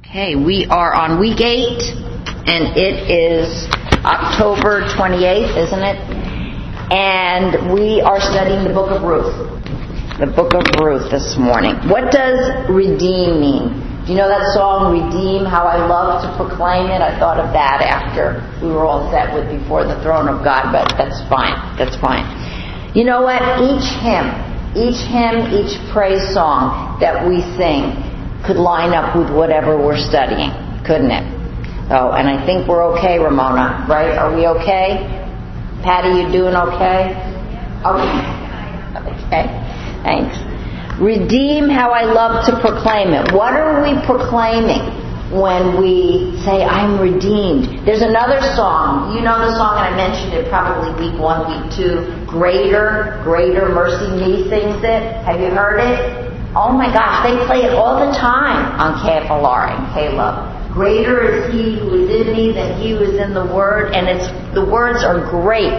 Okay, we are on week 8, and it is October 28th, isn't it? And we are studying the book of Ruth. The book of Ruth this morning. What does redeem mean? Do you know that song, Redeem, How I Love to Proclaim It? I thought of that after we were all set with Before the Throne of God, but that's fine. That's fine. You know what? Each hymn, each praise song that we sing could line up with whatever we're studying, couldn't it? Oh, and I think we're okay, Ramona, right? Are we okay? Patty, you doing okay? Okay, thanks. Redeem, how I love to proclaim it. What are we proclaiming when we say, I'm redeemed? There's another song. You know the song, and I mentioned it probably week 1, week 2. Greater, Mercy Me sings it. Have you heard it? Oh my gosh, they play it all the time on KFLR and K-Love. Greater is He who is in me than He who is in the Word, and the words are great.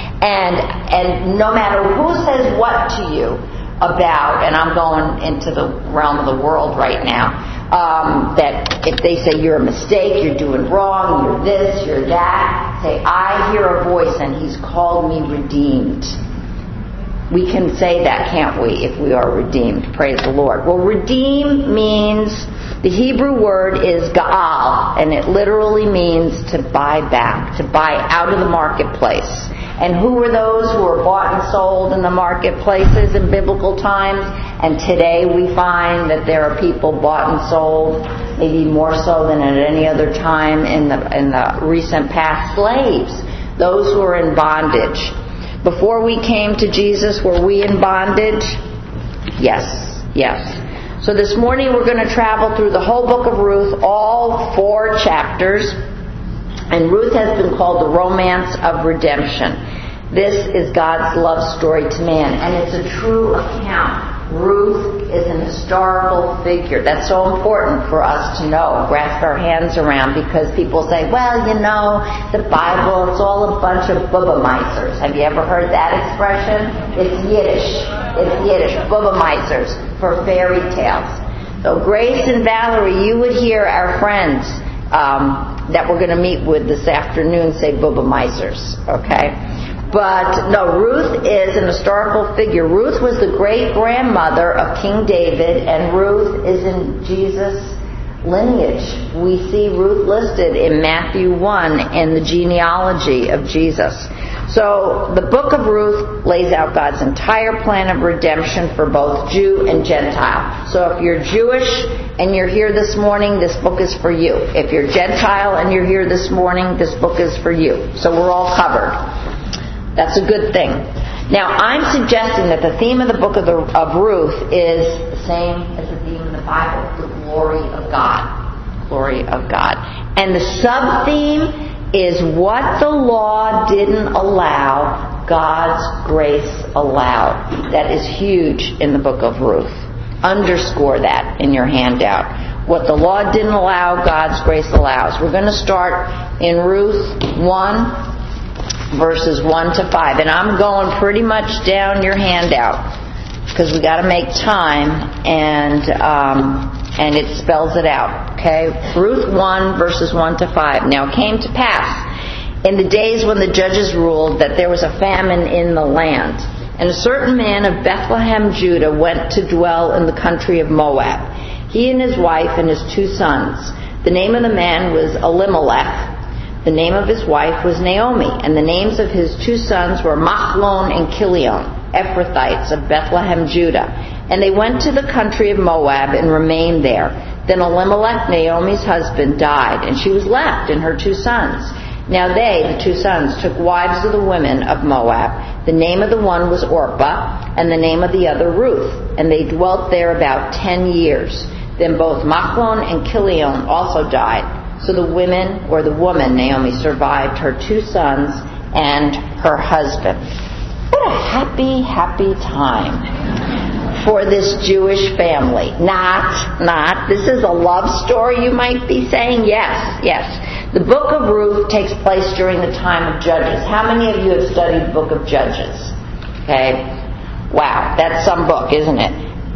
And no matter who says what to you about, and I'm going into the realm of the world right now, that if they say you're a mistake, you're doing wrong, you're this, you're that, say, I hear a voice and He's called me redeemed. We can say that, can't we, if we are redeemed? Praise the Lord. Well, redeem means, the Hebrew word is ga'al, and it literally means to buy back, to buy out of the marketplace. And who were those who were bought and sold in the marketplaces in biblical times? And today we find that there are people bought and sold, maybe more so than at any other time in the recent past, slaves, those who are in bondage. Before we came to Jesus, were we in bondage? Yes. So this morning we're going to travel through the whole book of Ruth, all 4 chapters. And Ruth has been called the romance of redemption. This is God's love story to man, and it's a true account. Ruth is an historical figure. That's so important for us to know, grasp our hands around, because people say, well, you know, the Bible, it's all a bunch of bubba-misers. Have you ever heard that expression? It's Yiddish, bubba-misers, for fairy tales. So Grace and Valerie, you would hear our friends that we're going to meet with this afternoon say bubba-misers, okay? But no, Ruth is an historical figure. Ruth was the great-grandmother of King David, and Ruth is in Jesus' lineage. We see Ruth listed in Matthew 1 in the genealogy of Jesus. So the book of Ruth lays out God's entire plan of redemption for both Jew and Gentile. So if you're Jewish and you're here this morning, this book is for you. If you're Gentile and you're here this morning, this book is for you. So we're all covered. That's a good thing. Now, I'm suggesting that the theme of the book of Ruth is the same as the theme of the Bible, the glory of God. Glory of God. And the sub-theme is what the law didn't allow, God's grace allowed. That is huge in the book of Ruth. Underscore that in your handout. What the law didn't allow, God's grace allows. We're going to start in Ruth 1, verses 1 to 5. And I'm going pretty much down your handout because we got to make time, and it spells it out. Okay? Ruth 1, verses 1 to 5. Now it came to pass in the days when the judges ruled that there was a famine in the land. And a certain man of Bethlehem, Judah, went to dwell in the country of Moab. He and his wife and his 2 sons. The name of the man was Elimelech. The name of his wife was Naomi, and the names of his 2 sons were Machlon and Kilion, Ephrathites of Bethlehem, Judah. And they went to the country of Moab and remained there. Then Elimelech, Naomi's husband, died, and she was left and her 2 sons. Now they, the 2 sons, took wives of the women of Moab. The name of the one was Orpah, and the name of the other Ruth. And they dwelt there about 10 years. Then both Machlon and Kilion also died. So the woman, Naomi, survived her 2 sons and her husband. What a happy, happy time for this Jewish family. Not. This is a love story, you might be saying. Yes. The book of Ruth takes place during the time of Judges. How many of you have studied the book of Judges? Okay. Wow, that's some book, isn't it?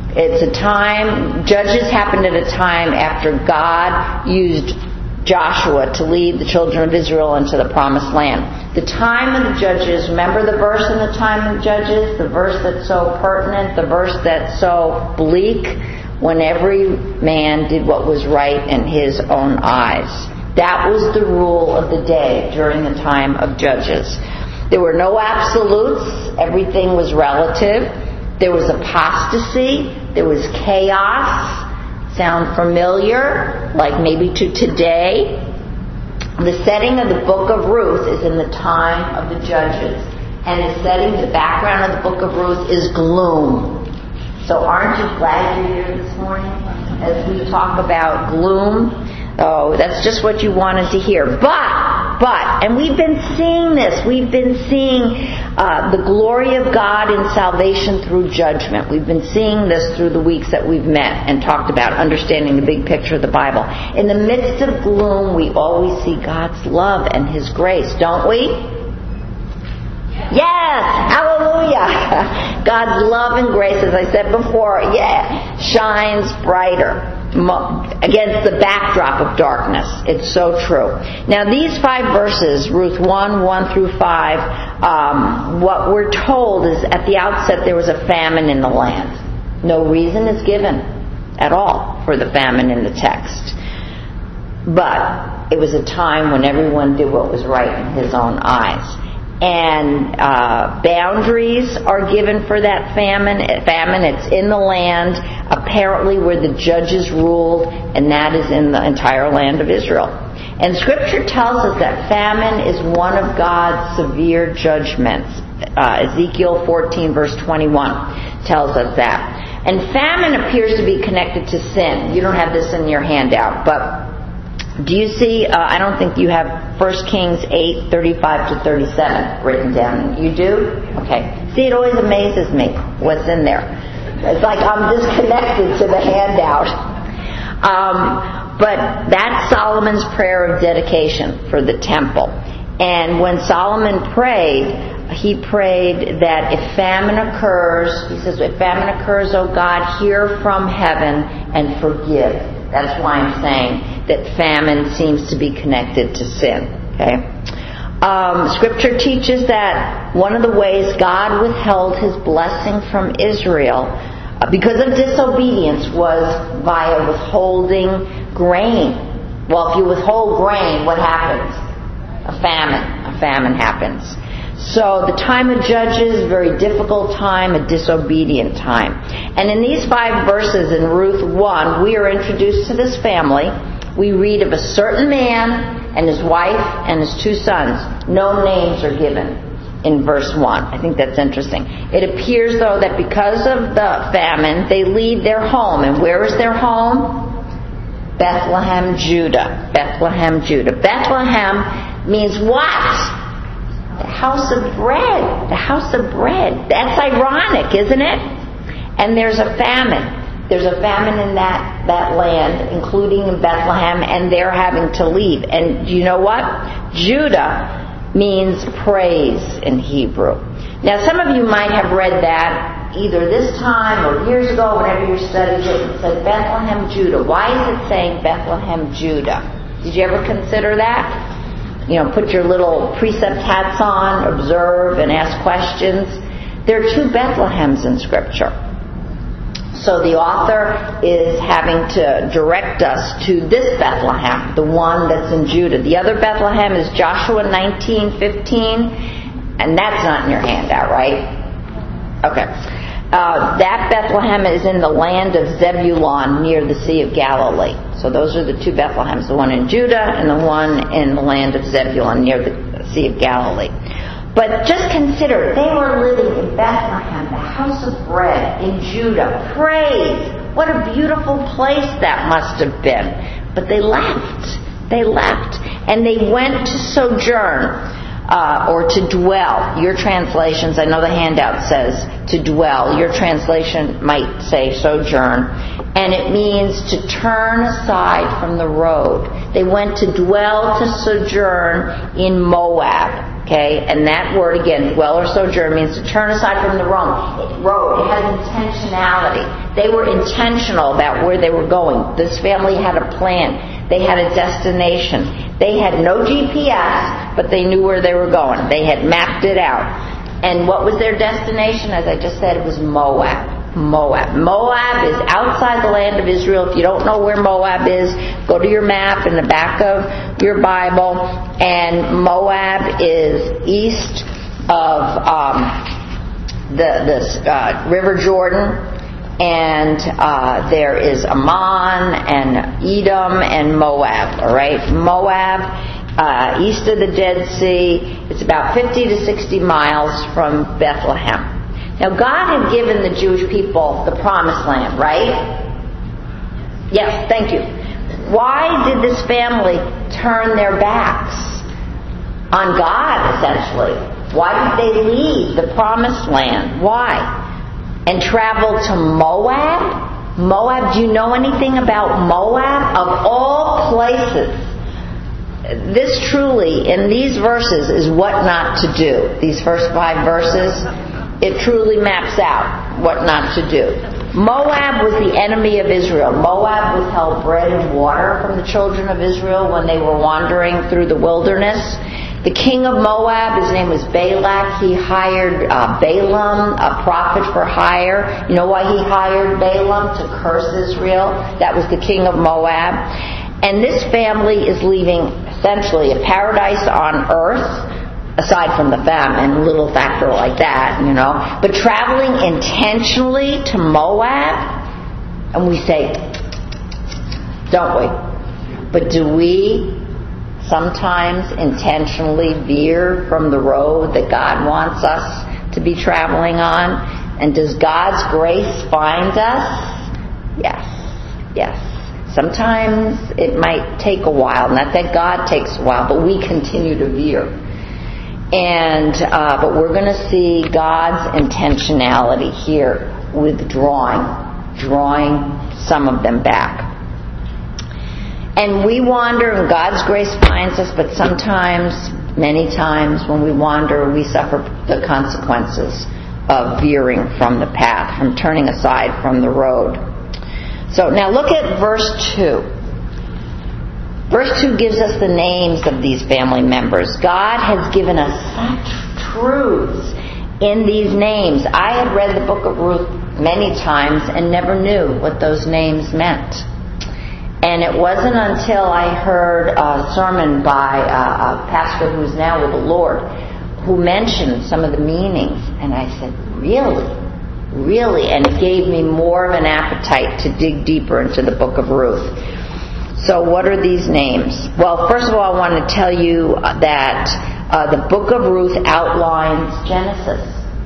It's a time, Judges happened at a time after God used Joshua to lead the children of Israel into the promised land. The time of the Judges, remember the verse in the time of Judges? The verse that's so pertinent, the verse that's so bleak? When every man did what was right in his own eyes. That was the rule of the day during the time of Judges. There were no absolutes. Everything was relative. There was apostasy. There was chaos. Sound familiar? Like maybe to today? The setting of the book of Ruth is in the time of the Judges. And the background of the book of Ruth is gloom. So aren't you glad you're here this morning as we talk about gloom? Oh, that's just what you wanted to hear. But, and we've been seeing this. We've been seeing the glory of God in salvation through judgment. We've been seeing this through the weeks that we've met and talked about understanding the big picture of the Bible. In the midst of gloom, we always see God's love and His grace, don't we? Yes! Hallelujah! God's love and grace, as I said before, shines brighter against the backdrop of darkness. It's so true. Now these 5 verses, Ruth 1 through 5, what we're told is at the outset there was a famine in the land. No reason is given at all for the famine in the text. But it was a time when everyone did what was right in his own eyes. And boundaries are given for that famine. It's in the land, apparently where the judges ruled, and that is in the entire land of Israel. And Scripture tells us that famine is one of God's severe judgments. Ezekiel 14 verse 21 tells us that. And famine appears to be connected to sin. You don't have this in your handout, but do you see, I don't think you have 1 Kings 8, 35 to 37 written down. You do? Okay. See, it always amazes me what's in there. It's like I'm disconnected to the handout. But that's Solomon's prayer of dedication for the temple. And when Solomon prayed, he prayed that if famine occurs, he says, if famine occurs, O God, hear from heaven and forgive. That's why I'm saying that famine seems to be connected to sin. Okay. Scripture teaches that one of the ways God withheld His blessing from Israel because of disobedience was via withholding grain. Well, if you withhold grain, what happens? A famine happens. So the time of Judges, a very difficult time, a disobedient time. And in these 5 verses in Ruth 1, we are introduced to this family. We read of a certain man and his wife and his 2 sons. No names are given in verse 1. I think that's interesting. It appears, though, that because of the famine, they leave their home. And where is their home? Bethlehem, Judah. Bethlehem, Judah. Bethlehem means what? The house of bread. The house of bread. That's ironic, isn't it? And there's a famine. There's a famine in that land, including in Bethlehem, and they're having to leave. And do you know what? Judah means praise in Hebrew. Now, some of you might have read that either this time or years ago, whenever you studied it, it said Bethlehem, Judah. Why is it saying Bethlehem, Judah? Did you ever consider that? You know, put your little precept hats on, observe, and ask questions. There are 2 Bethlehems in Scripture. So the author is having to direct us to this Bethlehem, the one that's in Judah. The other Bethlehem is Joshua 19:15, and that's not in your handout, right? Okay. That Bethlehem is in the land of Zebulun near the Sea of Galilee. So those are the 2 Bethlehems, the one in Judah and the one in the land of Zebulun near the Sea of Galilee. But just consider, they were living in Bethlehem, the house of bread in Judah. Praise! What a beautiful place that must have been. But they left. They left. And they went to sojourn. Or to dwell. Your translations, I know the handout says to dwell. Your translation might say sojourn. And it means to turn aside from the road. They went to dwell, to sojourn in Moab. Okay, and that word again, dwell or sojourn, means to turn aside from the road. It has intentionality. They were intentional about where they were going. This family had a plan. They had a destination. They had no GPS, but they knew where they were going. They had mapped it out. And what was their destination? As I just said, it was Moab. Moab is outside the land of Israel. If you don't know where Moab is, go to your map in the back of your Bible. And Moab is east of the River Jordan. And there is Ammon and Edom and Moab. All right, Moab, east of the Dead Sea. It's about 50 to 60 miles from Bethlehem. Now, God had given the Jewish people the promised land, right? Yes, thank you. Why did this family turn their backs on God, essentially? Why did they leave the promised land? Why? And travel to Moab? Moab, do you know anything about Moab? Of all places, this truly, in these verses, is what not to do. These first 5 verses, it truly maps out what not to do. Moab was the enemy of Israel. Moab withheld bread and water from the children of Israel when they were wandering through the wilderness. The king of Moab, his name was Balak. He hired Balaam, a prophet for hire. You know why he hired Balaam? To curse Israel. That was the king of Moab. And this family is leaving essentially a paradise on earth, aside from the famine, a little factor like that, but traveling intentionally to Moab, and we say, don't we? But do we sometimes intentionally veer from the road that God wants us to be traveling on? And does God's grace find us? Yes. Sometimes it might take a while, not that God takes a while, but we continue to veer. But we're going to see God's intentionality here with drawing some of them back. And we wander, and God's grace finds us, but sometimes, many times, when we wander, we suffer the consequences of veering from the path, from turning aside from the road. So now look at verse 2. Verse 2 gives us the names of these family members. God has given us such truths in these names. I had read the book of Ruth many times and never knew what those names meant. And it wasn't until I heard a sermon by a pastor who's now with the Lord who mentioned some of the meanings. And I said, really? And it gave me more of an appetite to dig deeper into the book of Ruth. So what are these names? Well, first of all, I want to tell you that the book of Ruth outlines Genesis.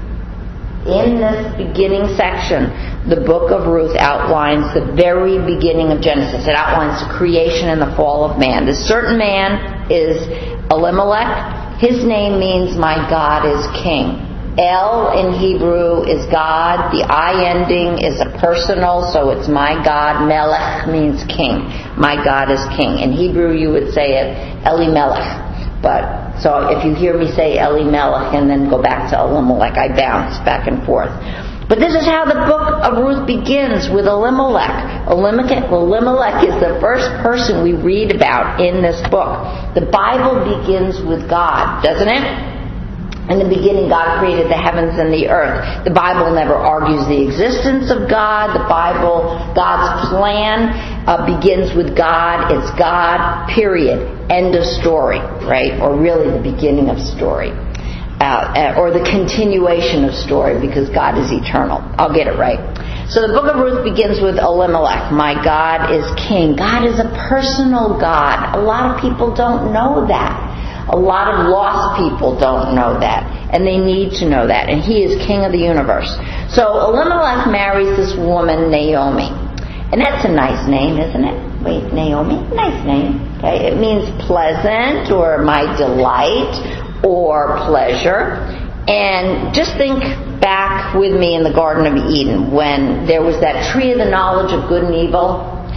In this beginning section, the book of Ruth outlines the very beginning of Genesis. It outlines the creation and the fall of man. This certain man is Elimelech. His name means my God is king. El in Hebrew is God. The I ending is a personal, so it's my God. Melech means king. My God is king. In Hebrew, you would say it Elimelech. But so if you hear me say Elimelech and then go back to Elimelech, I bounce back and forth. But this is how the book of Ruth begins, with Elimelech. Elimelech is the first person we read about in this book. The Bible begins with God, doesn't it? In the beginning, God created the heavens and the earth. The Bible never argues the existence of God. The Bible, God's plan begins with God. It's God, period. End of story, right? Or really the beginning of story. Or the continuation of story, because God is eternal. I'll get it right. So the book of Ruth begins with Elimelech. My God is king. God is a personal God. A lot of people don't know that. A lot of lost people don't know that, and they need to know that. And he is king of the universe. So Elimelech marries this woman, Naomi. And that's a nice name, isn't it? Wait, Naomi? Nice name. Okay, it means pleasant, or my delight, or pleasure. And just think back with me in the Garden of Eden, when there was that tree of the knowledge of good and evil.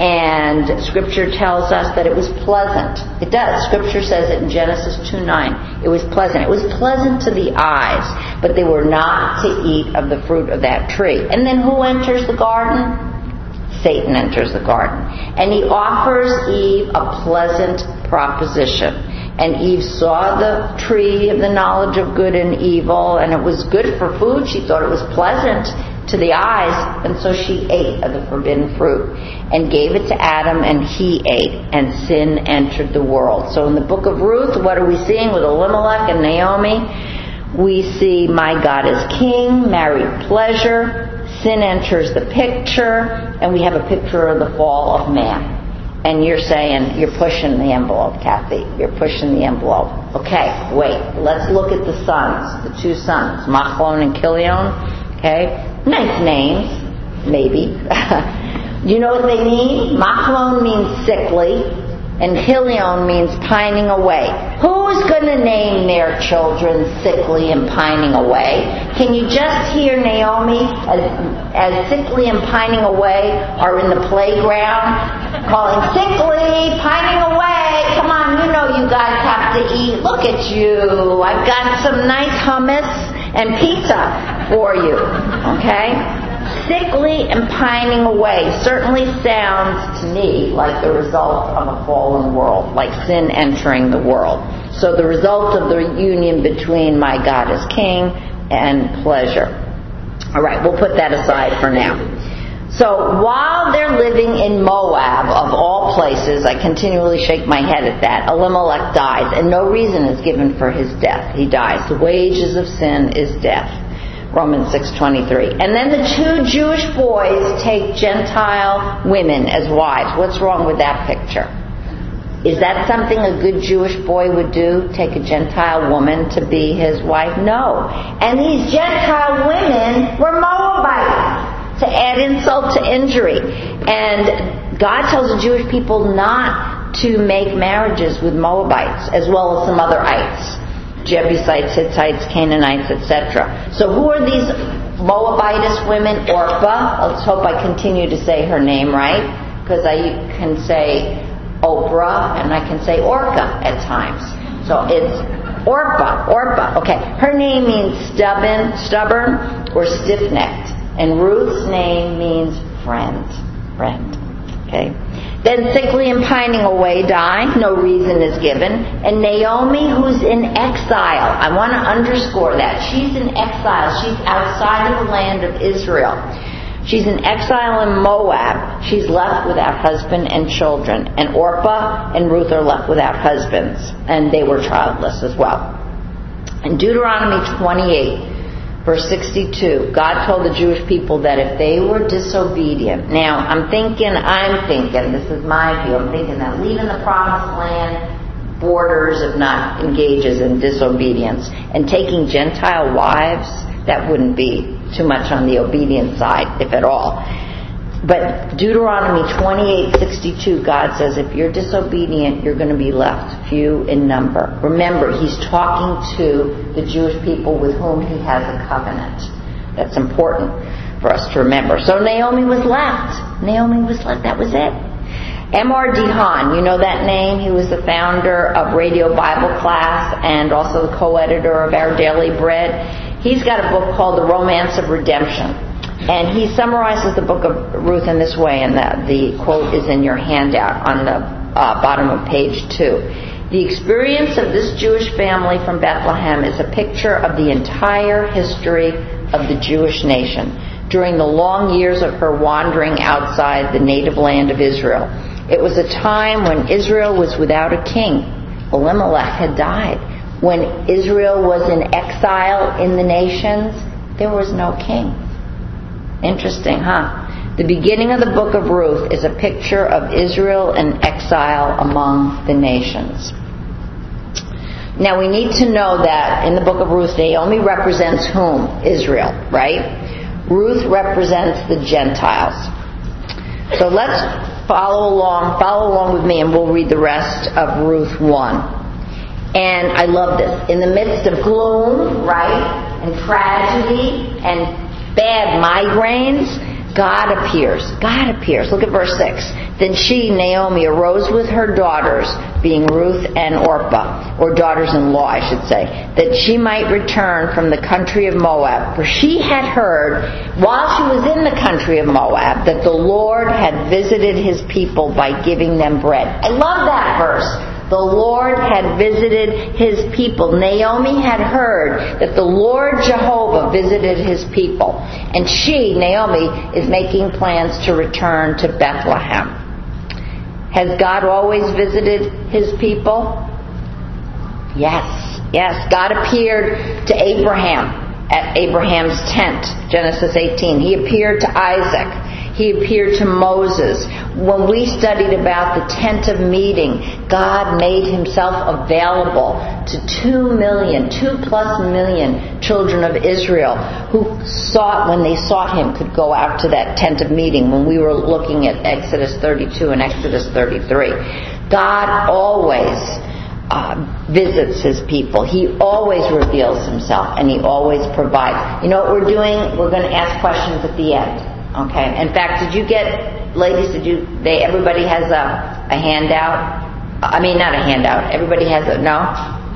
And Scripture tells us that it was pleasant. It does. Scripture says it in Genesis 2:9. It was pleasant. It was pleasant to the eyes, but they were not to eat of the fruit of that tree. And then who enters the garden? Satan enters the garden. And he offers Eve a pleasant proposition. And Eve saw the tree of the knowledge of good and evil, and it was good for food. She thought it was pleasant to the eyes, and so she ate of the forbidden fruit and gave it to Adam, and he ate, and sin entered the world. So in the book of Ruth, what are we seeing with Elimelech and Naomi? We see my God is king, married pleasure, sin enters the picture, and we have a picture of the fall of man. And you're saying, you're pushing the envelope, Kathy. You're pushing the envelope. Okay, wait. Let's look at the sons, the two sons, Machlon and Chilion. Okay, nice names, maybe. You know what they mean? Machlon means sickly, and Chilion means pining away. Who's going to name their children sickly and pining away? Can you just hear Naomi as sickly and pining away are in the playground calling sickly, pining away? Come on, you know you guys have to eat. Look at you. I've got some nice hummus and pizza for you. Okay? Sickly and pining away certainly sounds to me like the result of a fallen world, like sin entering the world. So the result of the union between my God is king and pleasure. All right, we'll put that aside for now. So while they're living in Moab, of all places, I continually shake my head at that, Elimelech dies, and no reason is given for his death. He dies. The wages of sin is death. Romans 6:23. And then the two Jewish boys take Gentile women as wives. What's wrong with that picture? Is that something a good Jewish boy would do? Take a Gentile woman to be his wife? No. And these Gentile women were Moabites, to add insult to injury. And God tells the Jewish people not to make marriages with Moabites, as well as some other ites. Jebusites, Hittites, Canaanites, etc. So who are these Moabitess women? Orpah. Let's hope I continue to say her name right, because I can say Oprah and I can say Orca at times. So it's Orpah. Okay. Her name means stubborn or stiff-necked. And Ruth's name means friend. Okay. Then sickly and pining away die. No reason is given. And Naomi, who's in exile. I want to underscore that. She's in exile. She's outside of the land of Israel. She's in exile in Moab. She's left without husband and children. And Orpah and Ruth are left without husbands. And they were childless as well. In Deuteronomy 28, Verse 62, God told the Jewish people that if they were disobedient, now I'm thinking, this is my view, I'm thinking that leaving the promised land borders if not engages in disobedience, and taking Gentile wives, that wouldn't be too much on the obedient side, if at all. But Deuteronomy 28:62, God says if you're disobedient, you're going to be left few in number. Remember, he's talking to the Jewish people with whom he has a covenant. That's important for us to remember. So Naomi was left. That was it. M.R. DeHaan, you know that name? He was the founder of Radio Bible Class and also the co-editor of Our Daily Bread. He's got a book called The Romance of Redemption. And he summarizes the book of Ruth in this way, and the quote is in your handout on the bottom of page 2. The experience of this Jewish family from Bethlehem is a picture of the entire history of the Jewish nation during the long years of her wandering outside the native land of Israel. It was a time when Israel was without a king. Elimelech had died. When Israel was in exile in the nations, there was no king. Interesting, huh? The beginning of the book of Ruth is a picture of Israel in exile among the nations. Now we need to know that in the book of Ruth, Naomi represents whom? Israel, right? Ruth represents the Gentiles. So let's follow along with me, and we'll read the rest of Ruth 1. And I love this. In the midst of gloom, right, and tragedy, and bad migraines, God appears. God appears. Look at verse 6. Then she, Naomi, arose with her daughters, being Ruth and Orpah, or daughters-in-law, I should say, that she might return from the country of Moab. For she had heard, while she was in the country of Moab, that the Lord had visited his people by giving them bread. I love that verse. The Lord had visited his people. Naomi had heard that the Lord Jehovah visited his people. And she, Naomi, is making plans to return to Bethlehem. Has God always visited his people? Yes. Yes. God appeared to Abraham at Abraham's tent, Genesis 18. He appeared to Isaac. He appeared to Moses. When we studied about the tent of meeting, God made himself available to 2 million children of Israel who sought, when they sought him, could go out to that tent of meeting when we were looking at Exodus 32 and Exodus 33. God always visits his people. He always reveals himself, and he always provides. You know what we're doing? We're going to ask questions at the end. Okay. In fact, did you get, ladies, everybody has a handout? I mean, not a handout. Everybody has a, no?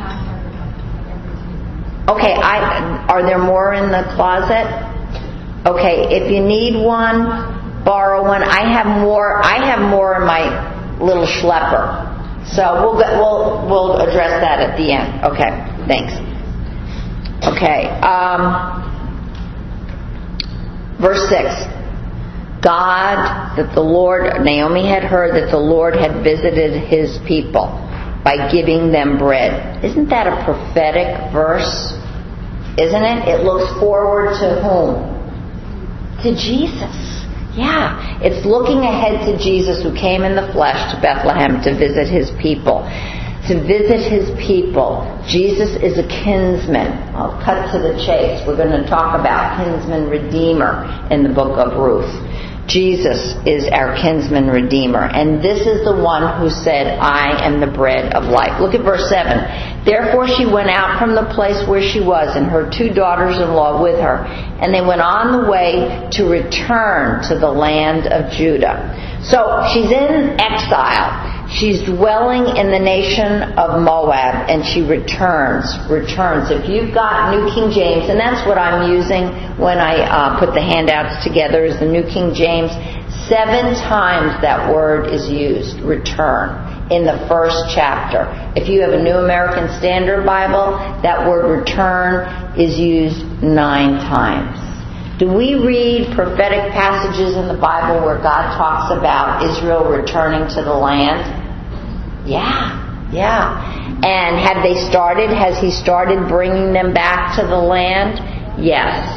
Okay. Are there more in the closet? Okay. If you need one, borrow one. I have more in my little schlepper. So we'll address that at the end. Okay. Thanks. Okay. Verse 6. Naomi had heard that the Lord had visited his people by giving them bread. Isn't that a prophetic verse? Isn't it? It looks forward to whom? To Jesus. Yeah. It's looking ahead to Jesus, who came in the flesh to Bethlehem to visit his people. To visit his people. Jesus is a kinsman. I'll cut to the chase. We're going to talk about kinsman redeemer in the book of Ruth. Jesus is our kinsman redeemer. And this is the one who said, I am the bread of life. Look at verse 7. Therefore she went out from the place where she was, and her 2 daughters-in-law with her. And they went on the way to return to the land of Judah. So she's in exile. She's dwelling in the nation of Moab, and she returns. If you've got New King James, and that's what I'm using when I put the handouts together, is the New King James. 7 times that word is used, return, in the first chapter. If you have a New American Standard Bible, that word return is used 9 times. Do we read prophetic passages in the Bible where God talks about Israel returning to the land? Yeah. And has he started bringing them back to the land? Yes.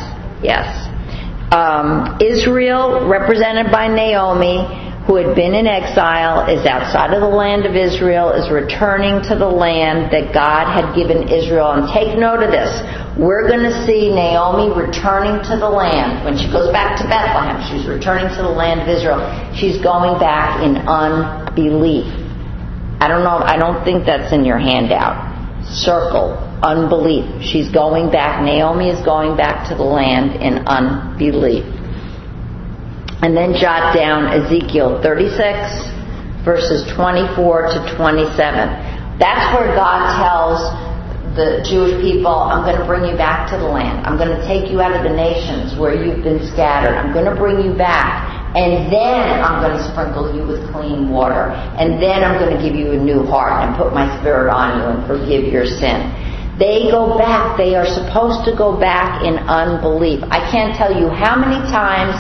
Israel, represented by Naomi, who had been in exile, is outside of the land of Israel, is returning to the land that God had given Israel. And take note of this. We're going to see Naomi returning to the land. When she goes back to Bethlehem, she's returning to the land of Israel. She's going back in unbelief. I don't think that's in your handout. Circle, unbelief. She's going back. Naomi is going back to the land in unbelief. And then jot down Ezekiel 36, verses 24 to 27. That's where God tells the Jewish people, I'm going to bring you back to the land. I'm going to take you out of the nations where you've been scattered. I'm going to bring you back. And then I'm going to sprinkle you with clean water. And then I'm going to give you a new heart and put my spirit on you and forgive your sin. They go back. They are supposed to go back in unbelief. I can't tell you how many times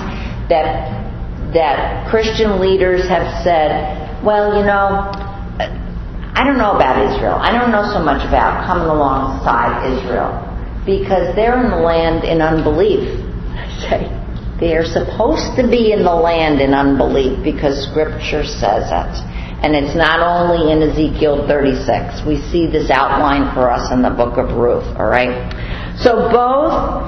that Christian leaders have said, well, I don't know about Israel. I don't know so much about coming alongside Israel because they're in the land in unbelief. I say, they are supposed to be in the land in unbelief because Scripture says it. And it's not only in Ezekiel 36. We see this outlined for us in the book of Ruth, all right? So both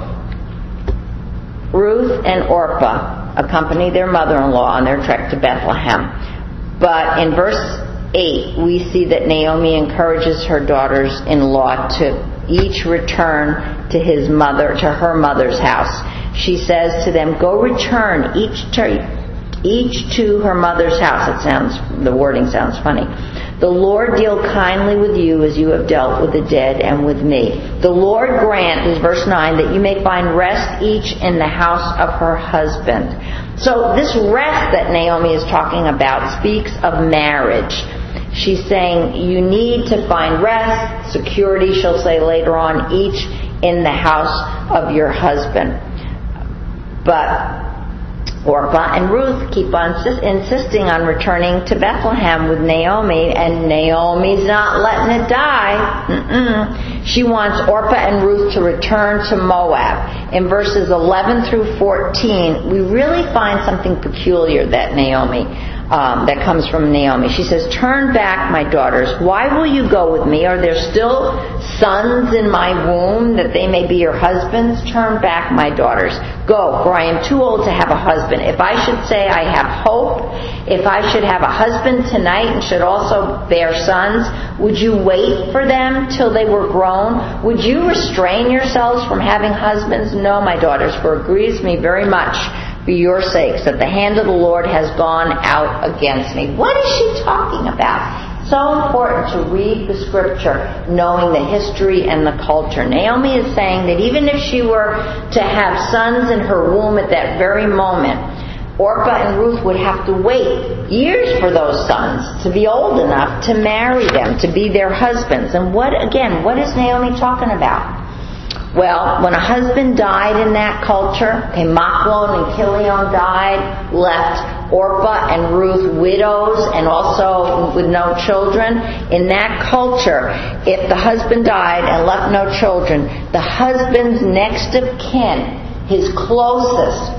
Ruth and Orpah accompany their mother-in-law on their trek to Bethlehem. But in verse 8, we see that Naomi encourages her daughters-in-law to each return to her mother's house. she says to them, go return each to her mother's house. The wording sounds funny. The Lord deal kindly with you as you have dealt with the dead and with me. The Lord grant, is verse 9, that you may find rest each in the house of her husband. So this rest that Naomi is talking about speaks of marriage. She's saying you need to find rest, security, she'll say later on, each in the house of your husband. But Orpah and Ruth keep on insisting on returning to Bethlehem with Naomi, and Naomi's not letting it die. She wants Orpah and Ruth to return to Moab. In verses 11 through 14, we really find something peculiar that comes from Naomi. She says, turn back, my daughters. Why will you go with me? Are there still sons in my womb that they may be your husbands? Turn back, my daughters. Go, for I am too old to have a husband. If I should say I have hope, if I should have a husband tonight and should also bear sons, would you wait for them till they were grown? Would you restrain yourselves from having husbands? No, my daughters, for it grieves me very much for your sakes that the hand of the Lord has gone out against me. What is she talking about? So important to read the scripture knowing the history and the culture. Naomi is saying that even if she were to have sons in her womb at that very moment, Orpah and Ruth would have to wait years for those sons to be old enough to marry them, to be their husbands. And what is Naomi talking about? Well, when a husband died in that culture, Machlon and Chilion died, left Orpah and Ruth widows and also with no children. In that culture, if the husband died and left no children, the husband's next of kin, his closest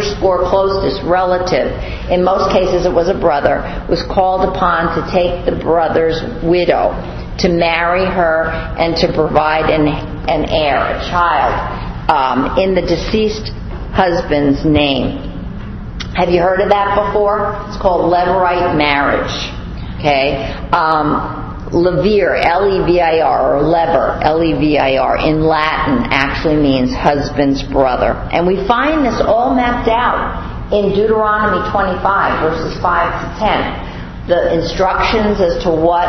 relative, in most cases it was a brother, was called upon to take the brother's widow, to marry her and to provide an heir, a child, in the deceased husband's name. Have you heard of that before? It's called Levirate marriage. Okay? Levir, L-E-V-I-R, or lever, L-E-V-I-R, in Latin actually means husband's brother. And we find this all mapped out in Deuteronomy 25, verses 5 to 10. The instructions as to what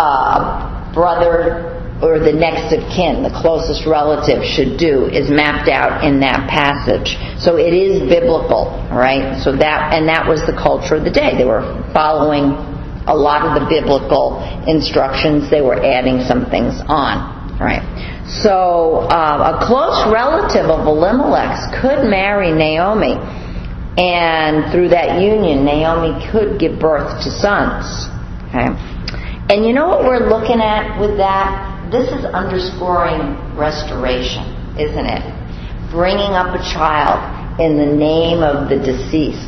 brother or the next of kin, the closest relative, should do is mapped out in that passage. So it is biblical, right? So that was the culture of the day. They were following a lot of the biblical instructions. They were adding some things on, right? So a close relative of Elimelech's could marry Naomi, and through that union, Naomi could give birth to sons. Okay? And you know what we're looking at with that? This is underscoring restoration, isn't it? Bringing up a child in the name of the deceased.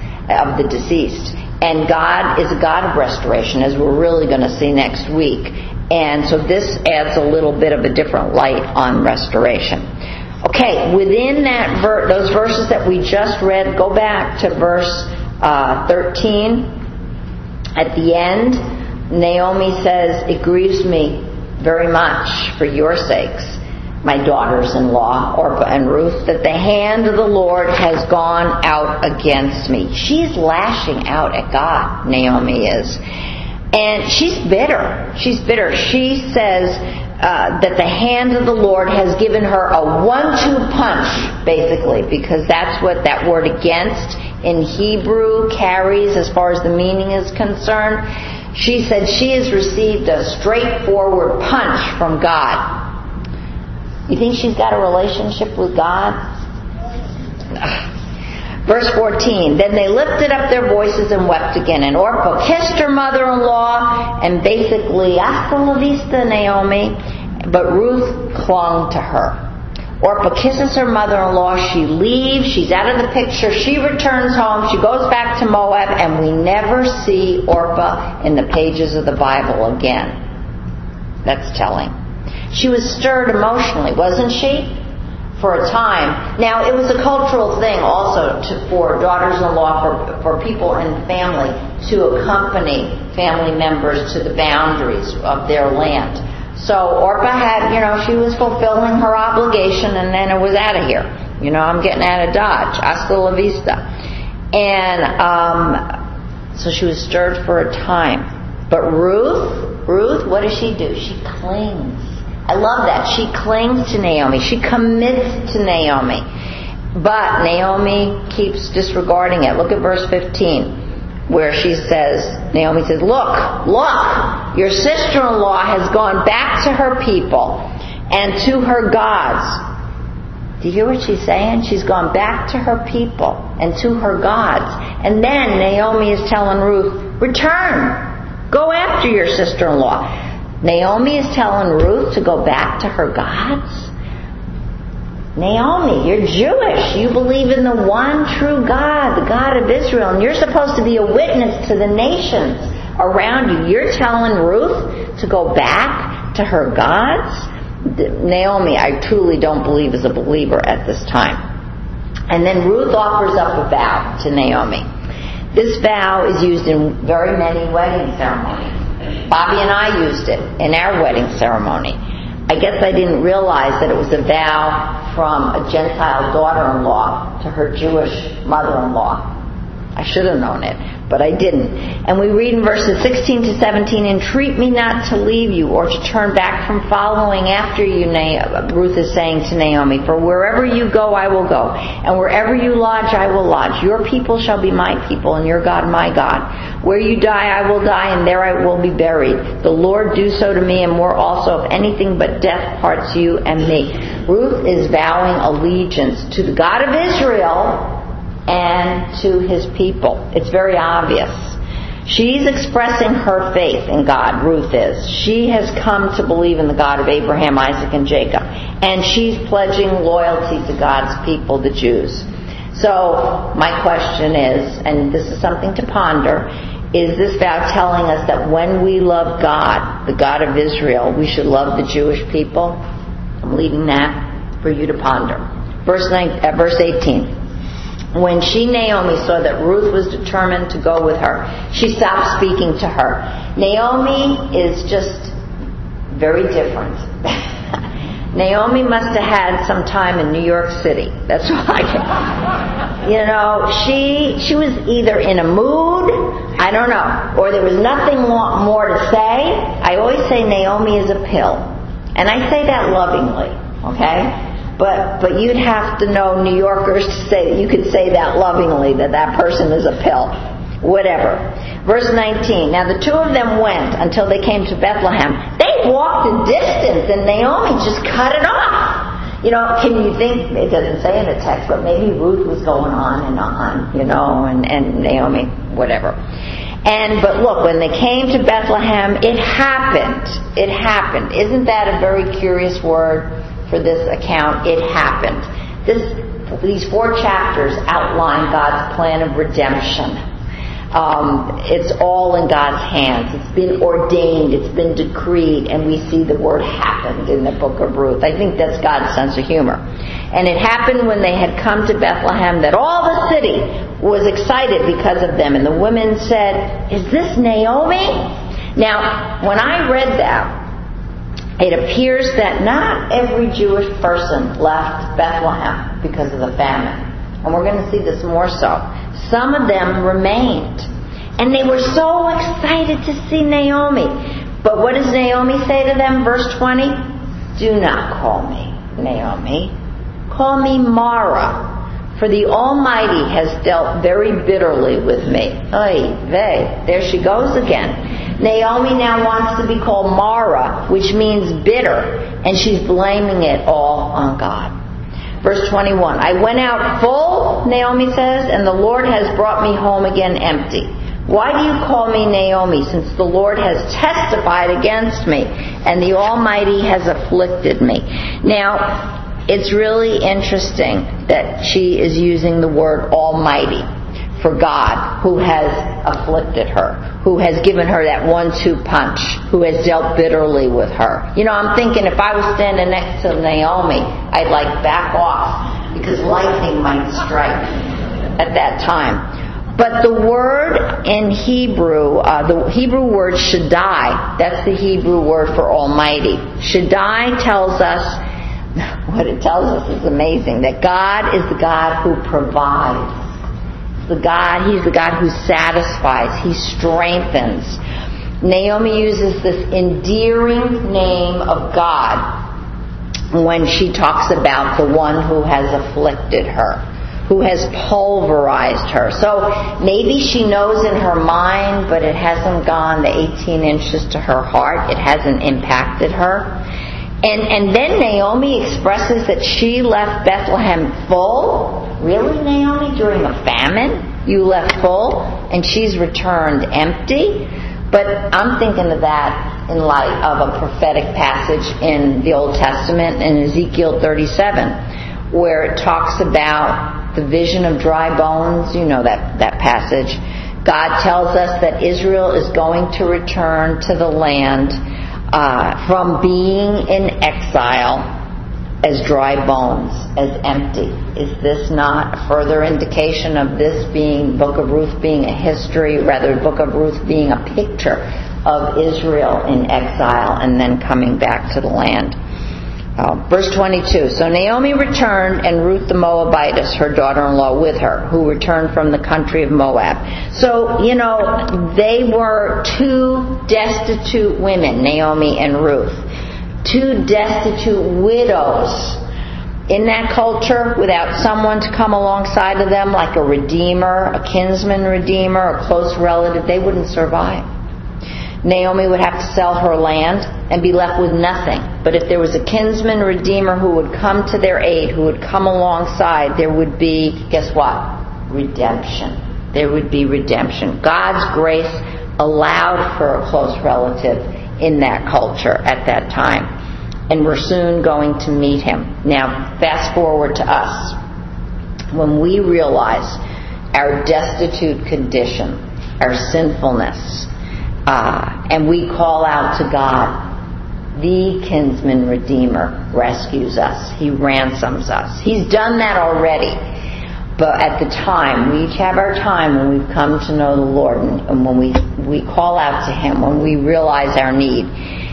And God is a God of restoration, as we're really going to see next week. And so this adds a little bit of a different light on restoration. Okay, within that those verses that we just read, go back to verse 13. At the end, Naomi says, it grieves me very much for your sakes, my daughters-in-law, Orpah and Ruth, that the hand of the Lord has gone out against me. She's lashing out at God, Naomi is. And she's bitter. She says that the hand of the Lord has given her a 1-2 punch, basically, because that's what that word against in Hebrew carries as far as the meaning is concerned. She said she has received a straightforward punch from God. You think she's got a relationship with God? Verse 14, then they lifted up their voices and wept again. And Orpah kissed her mother-in-law and basically, hasta la vista, Naomi. But Ruth clung to her. Orpah kisses her mother-in-law. She leaves. She's out of the picture. She returns home. She goes back to Moab. And we never see Orpah in the pages of the Bible again. That's telling. She was stirred emotionally, wasn't she? For a time. Now, it was a cultural thing also for daughters-in-law, for people in family to accompany family members to the boundaries of their land. So Orpah had, she was fulfilling her obligation, and then it was out of here. I'm getting out of Dodge. Hasta la vista. And so she was stirred for a time. But Ruth, what does she do? She clings. I love that. She clings to Naomi. She commits to Naomi. But Naomi keeps disregarding it. Look at verse 15, where Naomi says, look, your sister-in-law has gone back to her people and to her gods. Do you hear what she's saying? She's gone back to her people and to her gods. And then Naomi is telling Ruth, return. Go after your sister-in-law. Naomi is telling Ruth to go back to her gods? Naomi, you're Jewish. You believe in the one true God, the God of Israel, and you're supposed to be a witness to the nations around you. You're telling Ruth to go back to her gods? Naomi, I truly don't believe, is a believer at this time. And then Ruth offers up a vow to Naomi. This vow is used in very many wedding ceremonies. Bobby and I used it in our wedding ceremony. I guess I didn't realize that it was a vow from a Gentile daughter-in-law to her Jewish mother-in-law. I should have known it, but I didn't. And we read in verses 16 to 17, entreat me not to leave you or to turn back from following after you, Ruth is saying to Naomi, for wherever you go, I will go, and wherever you lodge, I will lodge. Your people shall be my people, and your God my God. Where you die, I will die, and there I will be buried. The Lord do so to me, and more also, if anything but death parts you and me. Ruth is vowing allegiance to the God of Israel and to his people. It's very obvious. She's expressing her faith in God, Ruth is. She has come to believe in the God of Abraham, Isaac, and Jacob. And she's pledging loyalty to God's people, the Jews. So, my question is, and this is something to ponder, is this vow telling us that when we love God, the God of Israel, we should love the Jewish people? I'm leaving that for you to ponder. Verse 18. When Naomi, saw that Ruth was determined to go with her, she stopped speaking to her. Naomi is just very different. Naomi must have had some time in New York City. That's why. She was either in a mood, I don't know, or there was nothing more to say. I always say Naomi is a pill. And I say that lovingly, okay? But you'd have to know New Yorkers to say that you could say that lovingly, that person is a pill. Whatever. Verse 19. Now the two of them went until they came to Bethlehem. They walked a distance and Naomi just cut it off. Can you think, it doesn't say in the text, but maybe Ruth was going on, and Naomi, whatever. But look, when they came to Bethlehem, it happened. It happened. Isn't that a very curious word? For this account, it happened. These 4 chapters outline God's plan of redemption. It's all in God's hands. It's been ordained. It's been decreed. And we see the word happened in the book of Ruth. I think that's God's sense of humor. And it happened when they had come to Bethlehem that all the city was excited because of them. And the women said, is this Naomi? Now, when I read that, it appears that not every Jewish person left Bethlehem because of the famine. And we're going to see this more so. Some of them remained. And they were so excited to see Naomi. But what does Naomi say to them? Verse 20. Do not call me Naomi. Call me Mara. For the Almighty has dealt very bitterly with me. Oy vey. There she goes again. Naomi now wants to be called Mara, which means bitter, and she's blaming it all on God. Verse 21, I went out full, Naomi says, and the Lord has brought me home again empty. Why do you call me Naomi, since the Lord has testified against me, and the Almighty has afflicted me? Now, it's really interesting that she is using the word Almighty for God, who has afflicted her, who has given her that 1-2 punch, who has dealt bitterly with her. I'm thinking if I was standing next to Naomi, I'd back off, because lightning might strike at that time. But the word in Hebrew, the Hebrew word Shaddai, that's the Hebrew word for Almighty. Shaddai tells us what it tells us is amazing. That God is the God who provides. He's the God who satisfies. He strengthens. Naomi uses this endearing name of God when she talks about the one who has afflicted her, who has pulverized her. So maybe she knows in her mind, but it hasn't gone the 18 inches to her heart. It hasn't impacted her. And then Naomi expresses that she left Bethlehem full. Really, Naomi? During a famine? You left full and she's returned empty? But I'm thinking of that in light of a prophetic passage in the Old Testament in Ezekiel 37, where it talks about the vision of dry bones. You know that passage. God tells us that Israel is going to return to the land from being in exile as dry bones, as empty. Is this not a further indication of this being, Book of Ruth being a history, rather Book of Ruth being a picture of Israel in exile and then coming back to the land? Verse 22, so Naomi returned, and Ruth the Moabitess, her daughter-in-law, with her, who returned from the country of Moab. So, they were two destitute women, Naomi and Ruth. Two destitute widows. In that culture, without someone to come alongside of them, like a redeemer, a kinsman redeemer, a close relative, they wouldn't survive. Naomi would have to sell her land and be left with nothing. But if there was a kinsman redeemer who would come to their aid, who would come alongside, there would be, guess what? Redemption. There would be redemption. God's grace allowed for a close relative in that culture at that time. And we're soon going to meet him. Now, fast forward to us. When we realize our destitute condition, our sinfulness, and we call out to God, the kinsman redeemer rescues us. He ransoms us. He's done that already. But at the time, we each have our time when we've come to know the Lord, and when we call out to him, when we realize our need,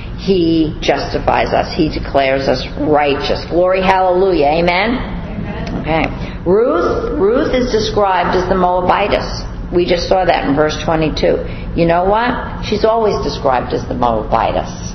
he justifies us. He declares us righteous. Glory, hallelujah. Amen? Amen. Okay. Ruth is described as the Moabitess. We just saw that in verse 22. You know what? She's always described as the Moabitess.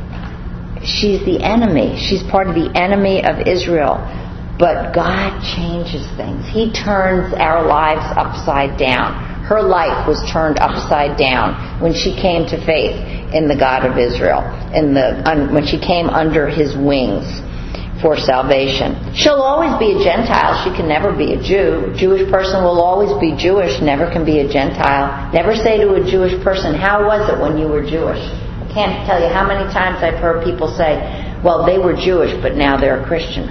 She's the enemy. She's part of the enemy of Israel. But God changes things. He turns our lives upside down. Her life was turned upside down when she came to faith in the God of Israel, when she came under his wings for salvation. She'll always be a Gentile. She can never be a Jew. A Jewish person will always be Jewish, never can be a Gentile. Never say to a Jewish person, how was it when you were Jewish? I can't tell you how many times I've heard people say, well, they were Jewish, but now they're a Christian.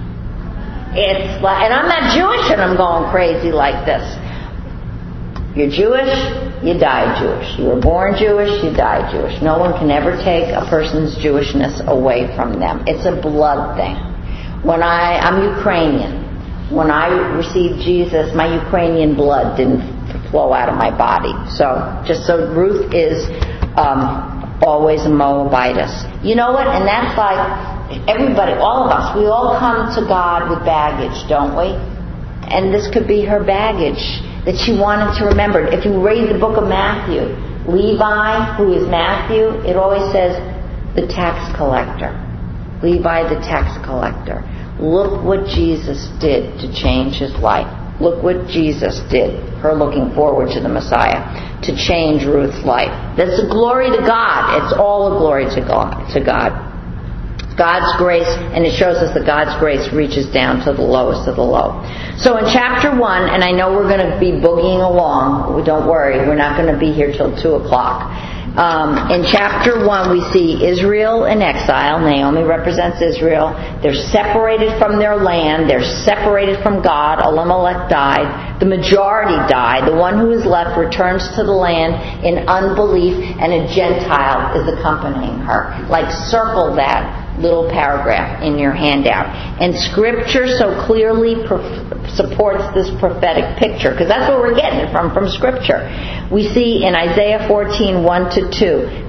It's like, and I'm not Jewish and I'm going crazy like this. You're Jewish, you die Jewish. You were born Jewish, you die Jewish. No one can ever take a person's Jewishness away from them. It's a blood thing. I'm Ukrainian. When I received Jesus, my Ukrainian blood didn't flow out of my body. So Ruth is always a Moabitess. You know what? And that's like everybody, all of us, we all come to God with baggage, don't we? And this could be her baggage that she wanted to remember. If you read the book of Matthew, Levi, who is Matthew, it always says the tax collector. Levi the tax collector. Look what Jesus did to change his life. Look what Jesus did, her looking forward to the Messiah, to change Ruth's life. That's a glory to God. It's all a glory to God. God's grace, and it shows us that God's grace reaches down to the lowest of the low. So in chapter 1, and I know we're going to be boogieing along, don't worry, we're not going to be here till 2 o'clock. In chapter 1 we see Israel in exile. Naomi represents Israel. They're separated from their land. They're separated from God. Elimelech died. The majority died. The one who is left returns to the land in unbelief, and a Gentile is accompanying her. Like, circle that little paragraph in your handout. And Scripture so clearly supports this prophetic picture, because that's what we're getting from Scripture. We see in Isaiah 14, 1-2,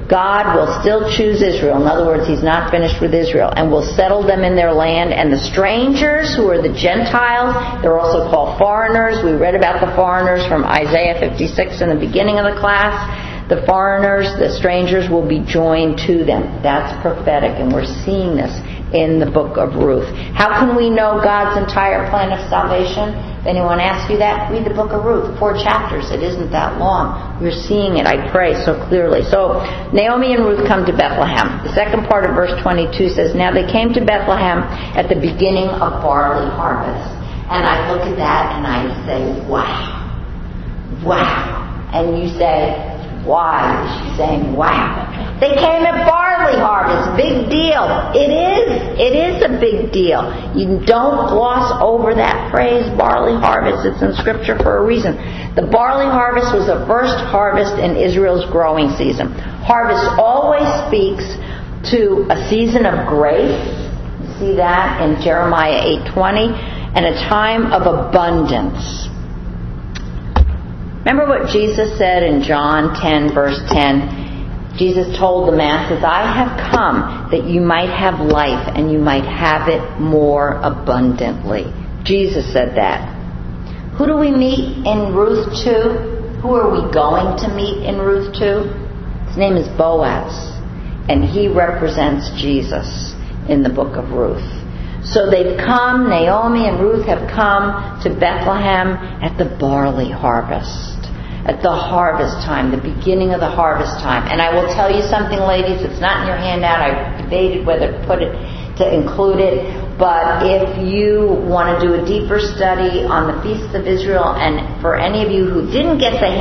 God will still choose Israel. In other words, He's not finished with Israel, and will settle them in their land. And the strangers, who are the Gentiles, they're also called foreigners. We read about the foreigners from Isaiah 56 in the beginning of the class. The foreigners, the strangers, will be joined to them. That's prophetic, and we're seeing this in the book of Ruth. How can we know God's entire plan of salvation? If anyone asks you that, read the book of Ruth. 4 chapters. It isn't that long. We're seeing it, I pray, so clearly. So Naomi and Ruth come to Bethlehem. The second part of verse 22 says, now they came to Bethlehem at the beginning of barley harvest. And I look at that and I say, wow. Wow. And you say, why is she saying wow? They came at barley harvest. Big deal. It is a big deal. You don't gloss over that phrase, barley harvest. It's in Scripture for a reason. The barley harvest was the first harvest in Israel's growing season. Harvest always speaks to a season of grace. You see that in Jeremiah 8:20, and a time of abundance. Remember what Jesus said in John 10, verse 10? Jesus told the masses, I have come that you might have life and you might have it more abundantly. Jesus said that. Who do we meet in Ruth 2? Who are we going to meet in Ruth 2? His name is Boaz, and he represents Jesus in the book of Ruth. So they've come, Naomi and Ruth have come to Bethlehem at the barley harvest, at the harvest time, the beginning of the harvest time. And I will tell you something, ladies, it's not in your handout. I debated whether to include it. But if you want to do a deeper study on the Feasts of Israel, and for any of you who didn't get the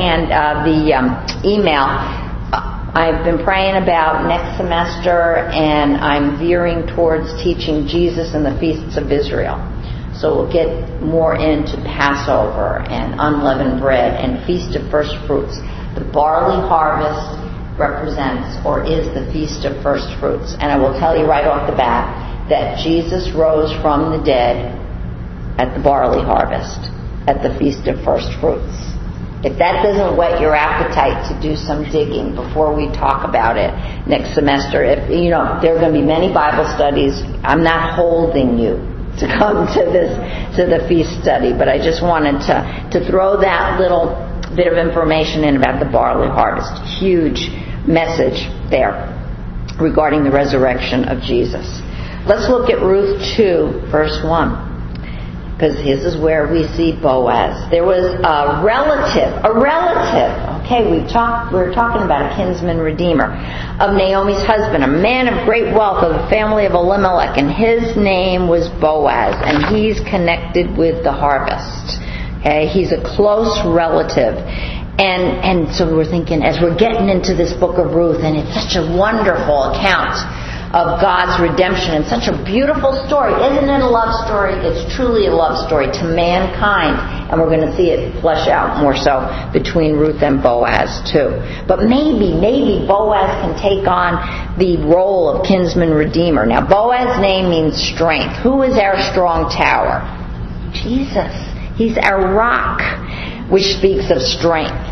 email, I've been praying about next semester, and I'm veering towards teaching Jesus and the Feasts of Israel. So we'll get more into Passover and unleavened bread and Feast of First Fruits. The barley harvest represents or is the Feast of First Fruits. And I will tell you right off the bat that Jesus rose from the dead at the barley harvest, at the Feast of First Fruits. If that doesn't whet your appetite to do some digging before we talk about it next semester, there are going to be many Bible studies. I'm not holding you to come to the feast study, but I just wanted to throw that little bit of information in about the barley harvest. Huge message there regarding the resurrection of Jesus. Let's look at Ruth 2, verse 1. Because this is where we see Boaz. There was a relative. Okay, we're talking about a kinsman redeemer of Naomi's husband, a man of great wealth of the family of Elimelech, and his name was Boaz, and he's connected with the harvest. Okay, he's a close relative. And so we're thinking, as we're getting into this book of Ruth, and it's such a wonderful account of God's redemption and such a beautiful story. Isn't it a love story? It's truly a love story to mankind. And we're going to see it flesh out more so between Ruth and Boaz too. But maybe Boaz can take on the role of kinsman redeemer. Now, Boaz's name means strength. Who is our strong tower? Jesus. He's our rock, which speaks of strength.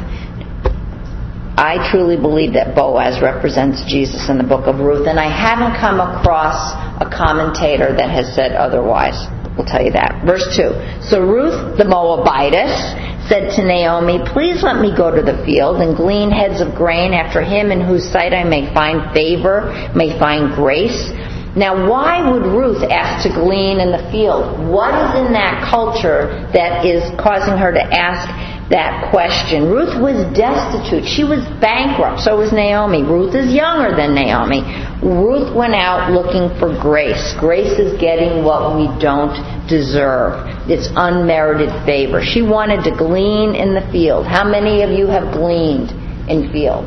I truly believe that Boaz represents Jesus in the book of Ruth, and I haven't come across a commentator that has said otherwise. We'll tell you that. Verse 2. So Ruth the Moabitess said to Naomi, please let me go to the field and glean heads of grain after him in whose sight I may find favor, may find grace. Now, why would Ruth ask to glean in the field? What is in that culture that is causing her to ask that question? Ruth was destitute. She was bankrupt. So was Naomi. Ruth is younger than Naomi. Ruth went out looking for grace. Grace is getting what we don't deserve. It's unmerited favor. She wanted to glean in the field. How many of you have gleaned in fields?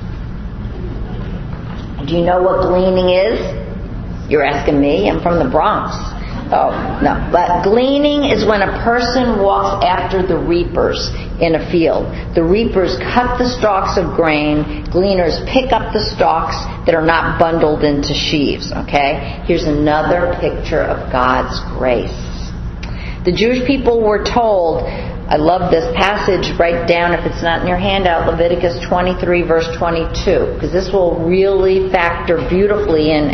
Do you know what gleaning is? You're asking me? I'm from the Bronx. Oh, no. But gleaning is when a person walks after the reapers in a field. The reapers cut the stalks of grain. Gleaners pick up the stalks that are not bundled into sheaves. Okay? Here's another picture of God's grace. The Jewish people were told I love this passage. Write down, if it's not in your handout, Leviticus 23, verse 22, because this will really factor beautifully in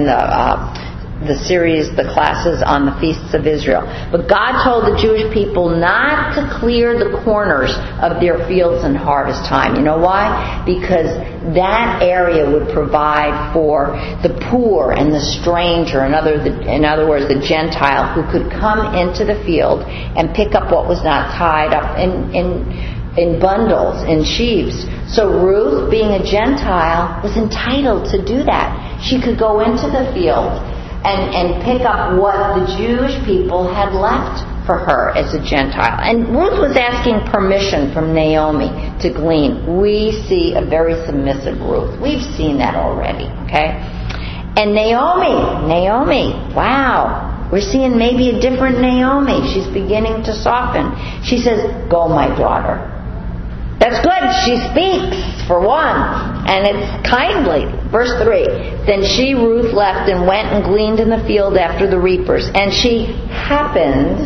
the series, the classes on the feasts of Israel. But God told the Jewish people not to clear the corners of their fields in harvest time. You know why? Because that area would provide for the poor and the stranger, in other words, the Gentile, who could come into the field and pick up what was not tied up in bundles, in sheaves. So Ruth, being a Gentile, was entitled to do that. She could go into the field and pick up what the Jewish people had left for her as a Gentile. And Ruth was asking permission from Naomi to glean. We see a very submissive Ruth. We've seen that already, okay? And Naomi, wow, we're seeing maybe a different Naomi. She's beginning to soften. She says, "Go, my daughter." That's good. She speaks, for one, and it's kindly. Verse 3, then she, Ruth, left and went and gleaned in the field after the reapers. And she happened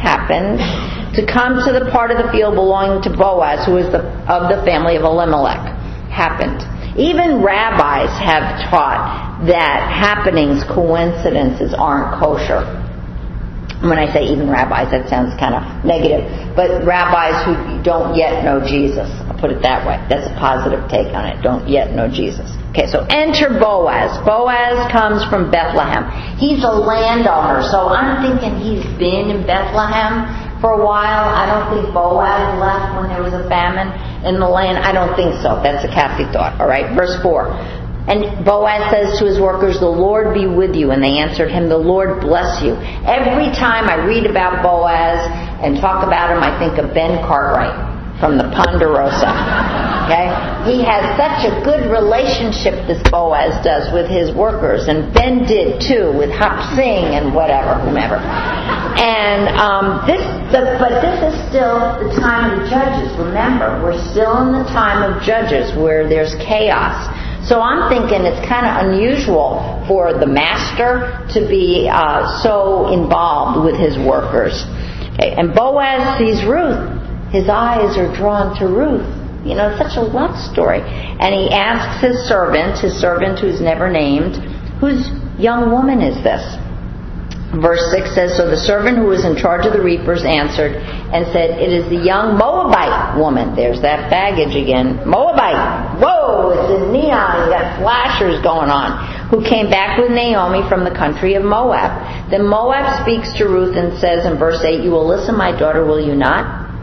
to come to the part of the field belonging to Boaz, who was of the family of Elimelech. Happened. Even rabbis have taught that happenings, coincidences, aren't kosher. When I say even rabbis, that sounds kind of negative. But rabbis who don't yet know Jesus. I'll put it that way. That's a positive take on it. Don't yet know Jesus. Okay, so enter Boaz. Boaz comes from Bethlehem. He's a landowner, so I'm thinking he's been in Bethlehem for a while. I don't think Boaz left when there was a famine in the land. I don't think so. That's a Kathy thought. All right, verse 4. And Boaz says to his workers, "The Lord be with you." And they answered him, "The Lord bless you." Every time I read about Boaz and talk about him, I think of Ben Cartwright from the Ponderosa. Okay? He has such a good relationship, this Boaz does, with his workers. And Ben did too, with Hap Singh and whomever. And but this is still the time of the judges. Remember, we're still in the time of judges where there's chaos. So I'm thinking it's kind of unusual for the master to be so involved with his workers. Okay. And Boaz sees Ruth. His eyes are drawn to Ruth. You know, it's such a love story. And he asks his servant who's never named, "Whose young woman is this?" Verse 6 says, so the servant who was in charge of the reapers answered and said, "It is the young Moabite woman." There's that baggage again. Moabite. Whoa, it's in neon. You got flashers going on. Who came back with Naomi from the country of Moab. Then Moab speaks to Ruth and says in verse 8, "You will listen, my daughter, will you not?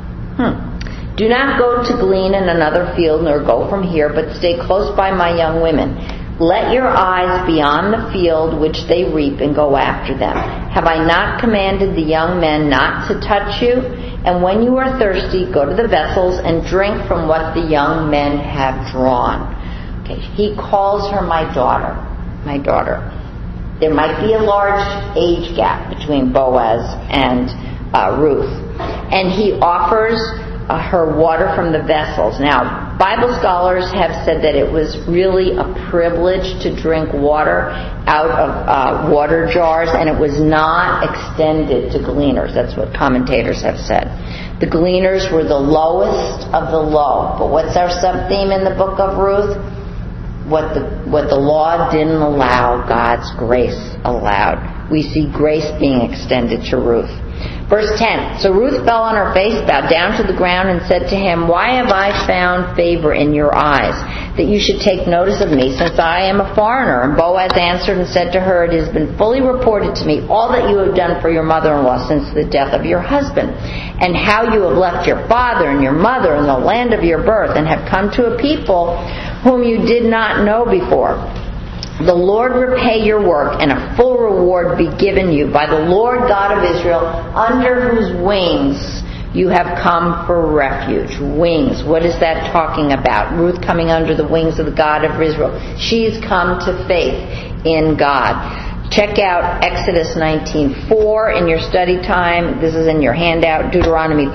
Do not go to glean in another field, nor go from here, but stay close by my young women. Let your eyes be on the field which they reap and go after them. Have I not commanded the young men not to touch you? And when you are thirsty, go to the vessels and drink from what the young men have drawn." Okay, he calls her my daughter. My daughter. There might be a large age gap between Boaz and Ruth. And he offers her water from the vessels. Now, Bible scholars have said that it was really a privilege to drink water out of water jars, and it was not extended to gleaners. That's what commentators have said. The gleaners were the lowest of the low. But what's our sub-theme in the book of Ruth? What the law didn't allow, God's grace allowed. We see grace being extended to Ruth. Verse 10, so Ruth fell on her face, bowed down to the ground, and said to him, "Why have I found favor in your eyes, that you should take notice of me, since I am a foreigner?" And Boaz answered and said to her, "It has been fully reported to me all that you have done for your mother-in-law since the death of your husband, and how you have left your father and your mother and the land of your birth, and have come to a people whom you did not know before. The Lord repay your work, and a full reward be given you by the Lord God of Israel, under whose wings you have come for refuge." Wings. What is that talking about? Ruth coming under the wings of the God of Israel. She's come to faith in God. Check out Exodus 19:4 in your study time. This is in your handout. Deuteronomy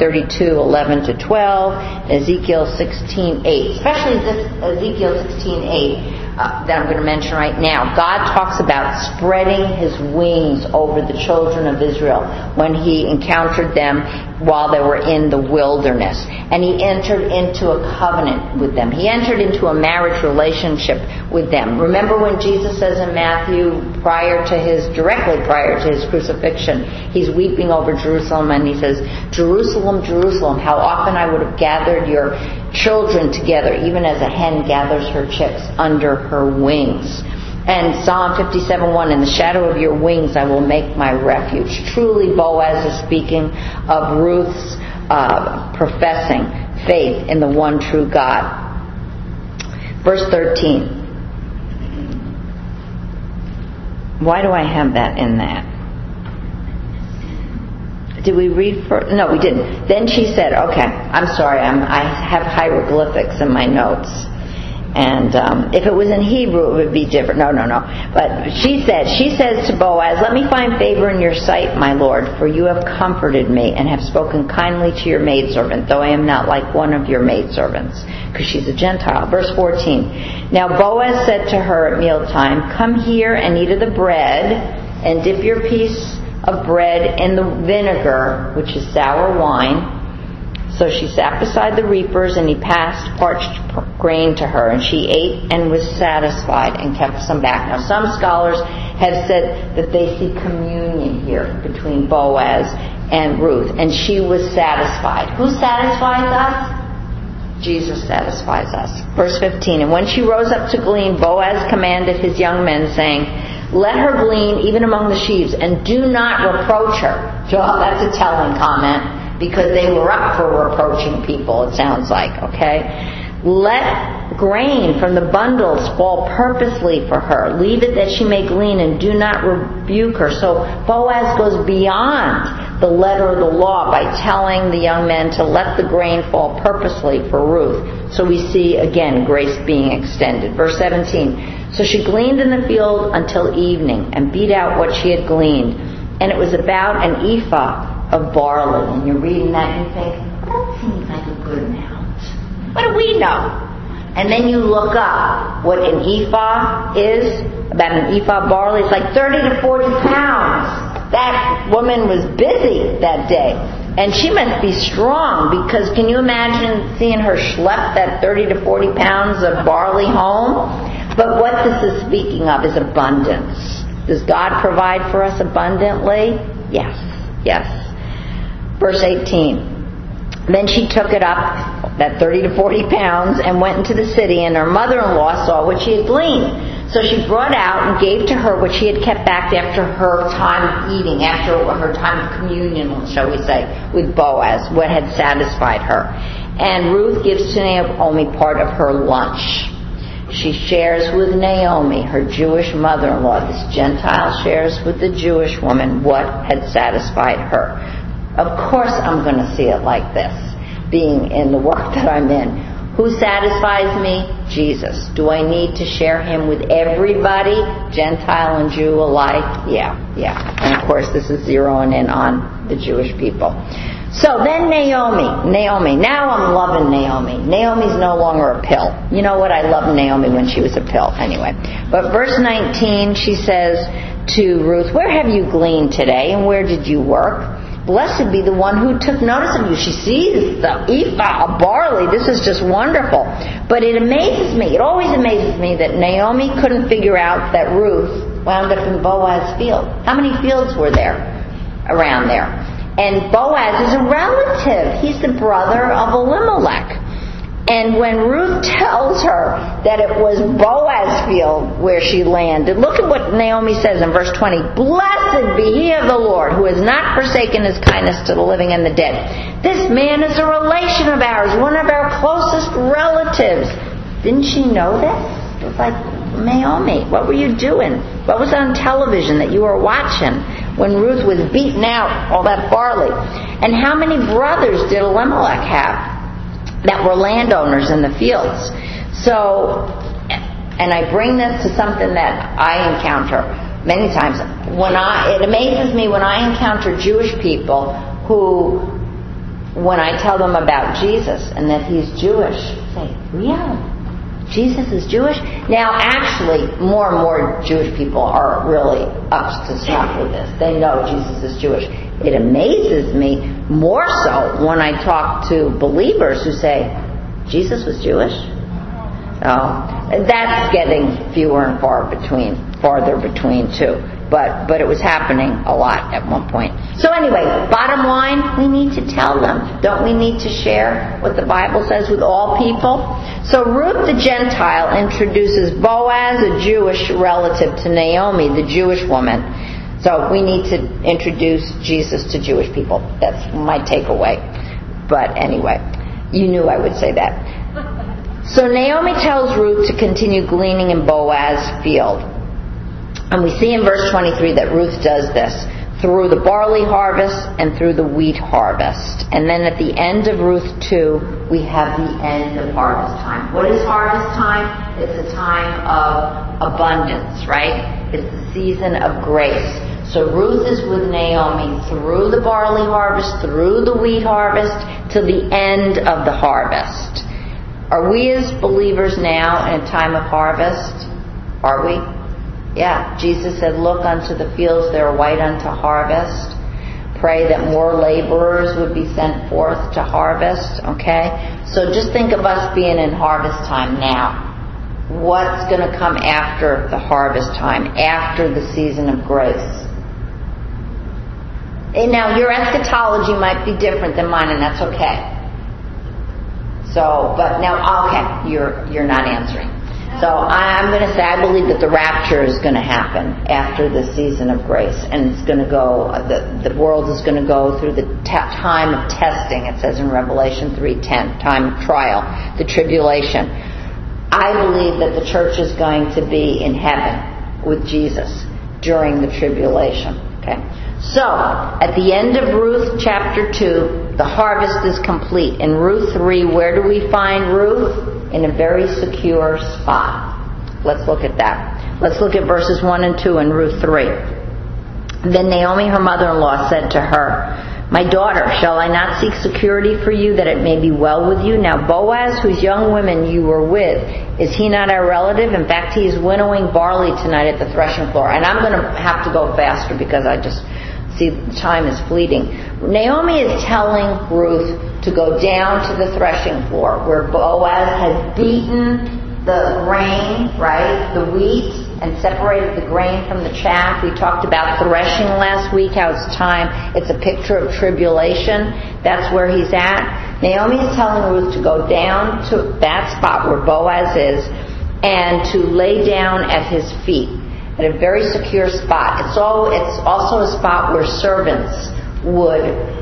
32:11-12. Ezekiel 16:8. Especially this Ezekiel 16:8. that I'm going to mention right now, God talks about spreading His wings over the children of Israel when He encountered them while they were in the wilderness. And He entered into a covenant with them. He entered into a marriage relationship with them. Remember when Jesus says in Matthew, directly prior to His crucifixion, He's weeping over Jerusalem and He says, "Jerusalem, Jerusalem, how often I would have gathered your children together, even as a hen gathers her chicks under her wings." And Psalm 57:1, "In the shadow of your wings I will make my refuge." Truly, Boaz is speaking of Ruth's professing faith in the one true God. Verse 13. Why do I have that in that? Did we read first? No, we didn't. Then she said, okay, I'm sorry, I have hieroglyphics in my notes. And if it was in Hebrew, it would be different. No. But she says to Boaz, "Let me find favor in your sight, my Lord, for you have comforted me and have spoken kindly to your maidservant, though I am not like one of your maidservants," because she's a Gentile. Verse 14. "Now Boaz said to her at mealtime, 'Come here and eat of the bread, and dip your piece of bread in the vinegar, which is sour wine.' So she sat beside the reapers, and he passed parched grain to her, and she ate and was satisfied and kept some back." Now, some scholars have said that they see communion here between Boaz and Ruth, and she was satisfied. Who satisfies us? Jesus satisfies us. Verse 15, "And when she rose up to glean, Boaz commanded his young men, saying, 'Let her glean even among the sheaves, and do not reproach her.'" Well, that's a telling comment, because they were up for reproaching people, it sounds like, okay? "Let grain from the bundles fall purposely for her. Leave it that she may glean, and do not rebuke her." So Boaz goes beyond the letter of the law by telling the young men to let the grain fall purposely for Ruth. So we see, again, grace being extended. Verse 17, "So she gleaned in the field until evening, and beat out what she had gleaned. And it was about an ephah of barley." And you're reading that and you think, that seems like a good amount. What do we know? And then you look up what an ephah is, about an ephah of barley. It's like 30 to 40 pounds. That woman was busy that day. And she must be strong, because can you imagine seeing her schlep that 30 to 40 pounds of barley home? But what this is speaking of is abundance. Does God provide for us abundantly? Yes. Verse 18. "Then she took it up, that 30 to 40 pounds, and went into the city, and her mother-in-law saw what she had gleaned. So she brought out and gave to her what she had kept back after her time of eating, after her time of communion, shall we say, with Boaz, what had satisfied her. And Ruth gives to Naomi part of her lunch. She shares with Naomi, her Jewish mother-in-law. This Gentile shares with the Jewish woman what had satisfied her. Of course I'm going to see it like this, being in the work that I'm in. Who satisfies me? Jesus. Do I need to share Him with everybody, Gentile and Jew alike? Yeah. And of course this is zeroing in on the Jewish people. So then Naomi. Now I'm loving Naomi. Naomi's no longer a pill. You know what? I loved Naomi when she was a pill. Anyway. But verse 19, she says to Ruth, "Where have you gleaned today, and where did you work? Blessed be the one who took notice of you." She sees the ephah of barley. This is just wonderful. But it always amazes me that Naomi couldn't figure out that Ruth wound up in Boaz's field. How many fields were there around there? And Boaz is a relative. He's the brother of Elimelech. And when Ruth tells her that it was Boaz's field where she landed, look at what Naomi says in verse 20. "Blessed be he of the Lord, who has not forsaken his kindness to the living and the dead. This man is a relation of ours, one of our closest relatives." Didn't she know this? It was like, Naomi, what were you doing? What was on television that you were watching when Ruth was beating out all that barley? And how many brothers did Elimelech have that were landowners in the fields? So, and I bring this to something that I encounter many times. It amazes me when I encounter Jewish people who, when I tell them about Jesus and that He's Jewish, say, "Really? Jesus is Jewish? Now, actually, more and more Jewish people are really up to snuff with this. They know Jesus is Jewish. It amazes me more so when I talk to believers who say, Jesus was Jewish? That's getting fewer and farther between too. But it was happening a lot at one point. So anyway, bottom line, we need to tell them. Don't we need to share what the Bible says with all people? So Ruth the Gentile introduces Boaz, a Jewish relative, to Naomi, the Jewish woman. So we need to introduce Jesus to Jewish people. That's my takeaway. But anyway, you knew I would say that. So Naomi tells Ruth to continue gleaning in Boaz's field. And we see in verse 23 that Ruth does this through the barley harvest and through the wheat harvest. And then at the end of Ruth 2, we have the end of harvest time. What is harvest time? It's a time of abundance, right? It's the season of grace. So Ruth is with Naomi through the barley harvest, through the wheat harvest, till the end of the harvest. Are we as believers now in a time of harvest? Are we? Yeah, Jesus said, look unto the fields, they are white unto harvest. Pray that more laborers would be sent forth to harvest, okay? So just think of us being in harvest time now. What's going to come after the harvest time, after the season of grace? And now, your eschatology might be different than mine, and that's okay. So, but now, okay, you're not answering. So I'm going to say I believe that the rapture is going to happen after the season of grace, and it's going to go. The world is going to go through the time of testing. It says in Revelation 3:10, time of trial, the tribulation. I believe that the church is going to be in heaven with Jesus during the tribulation. Okay. So at the end of Ruth chapter 2, the harvest is complete. In Ruth 3, where do we find Ruth? In a very secure spot. Let's look at that. Let's look at verses 1 and 2 in Ruth 3. Then Naomi, her mother-in-law, said to her, my daughter, shall I not seek security for you, that it may be well with you? Now Boaz, whose young women you were with, is he not our relative? In fact, he is winnowing barley tonight at the threshing floor. And I'm going to have to go faster because I just see time is fleeting. Naomi is telling Ruth to go down to the threshing floor where Boaz has beaten the grain, right, the wheat, and separated the grain from the chaff. We talked about threshing last week, how it's time. It's a picture of tribulation. That's where he's at. Naomi is telling Ruth to go down to that spot where Boaz is and to lay down at his feet at a very secure spot. It's also a spot where servants would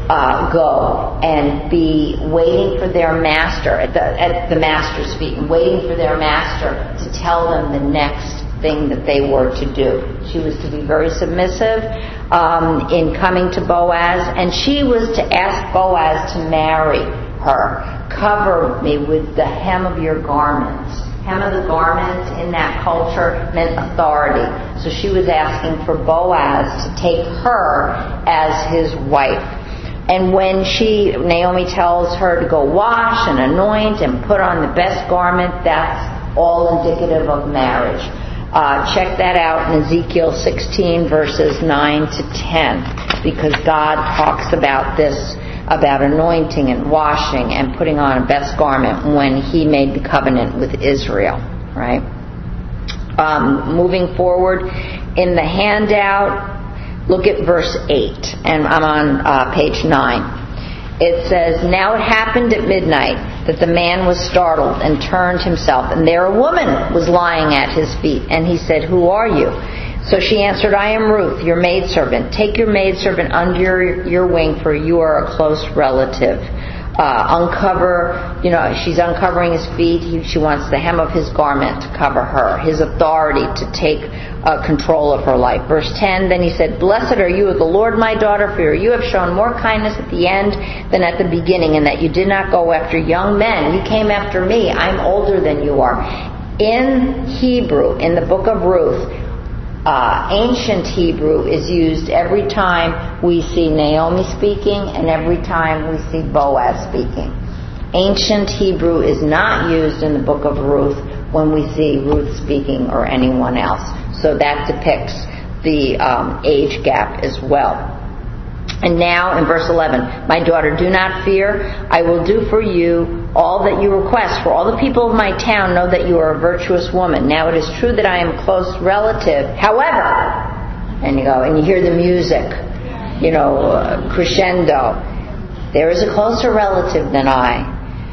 go and be waiting for their master at the master's feet, and waiting for their master to tell them the next thing that they were to do. She was to be very submissive in coming to Boaz, and she was to ask Boaz to marry her. Cover me with the hem of your garments. Hem of the garments in that culture meant authority. So she was asking for Boaz to take her as his wife. And when Naomi tells her to go wash and anoint and put on the best garment, that's all indicative of marriage. Check that out in Ezekiel 16 verses 9 to 10, because God talks about this, about anointing and washing and putting on a best garment when he made the covenant with Israel, right? Moving forward in the handout, look at verse 8, and I'm on page 9. It says, now it happened at midnight that the man was startled and turned himself, and there a woman was lying at his feet. And he said, who are you? So she answered, I am Ruth, your maidservant. Take your maidservant under your wing, for you are a close relative. She's uncovering his feet. She wants the hem of his garment to cover her, his authority to take control of her life. Verse 10, then he said, blessed are you of the Lord, my daughter, for you have shown more kindness at the end than at the beginning, and that you did not go after young men. You came after me. I'm older than you are. In Hebrew, in the book of Ruth, ancient Hebrew is used every time we see Naomi speaking and every time we see Boaz speaking. Ancient Hebrew is not used in the book of Ruth when we see Ruth speaking or anyone else. So that depicts the age gap as well. And now in verse 11, my daughter, do not fear. I will do for you all that you request. For all the people of my town know that you are a virtuous woman. Now it is true that I am a close relative. However, and you go, and you hear the music, crescendo. There is a closer relative than I.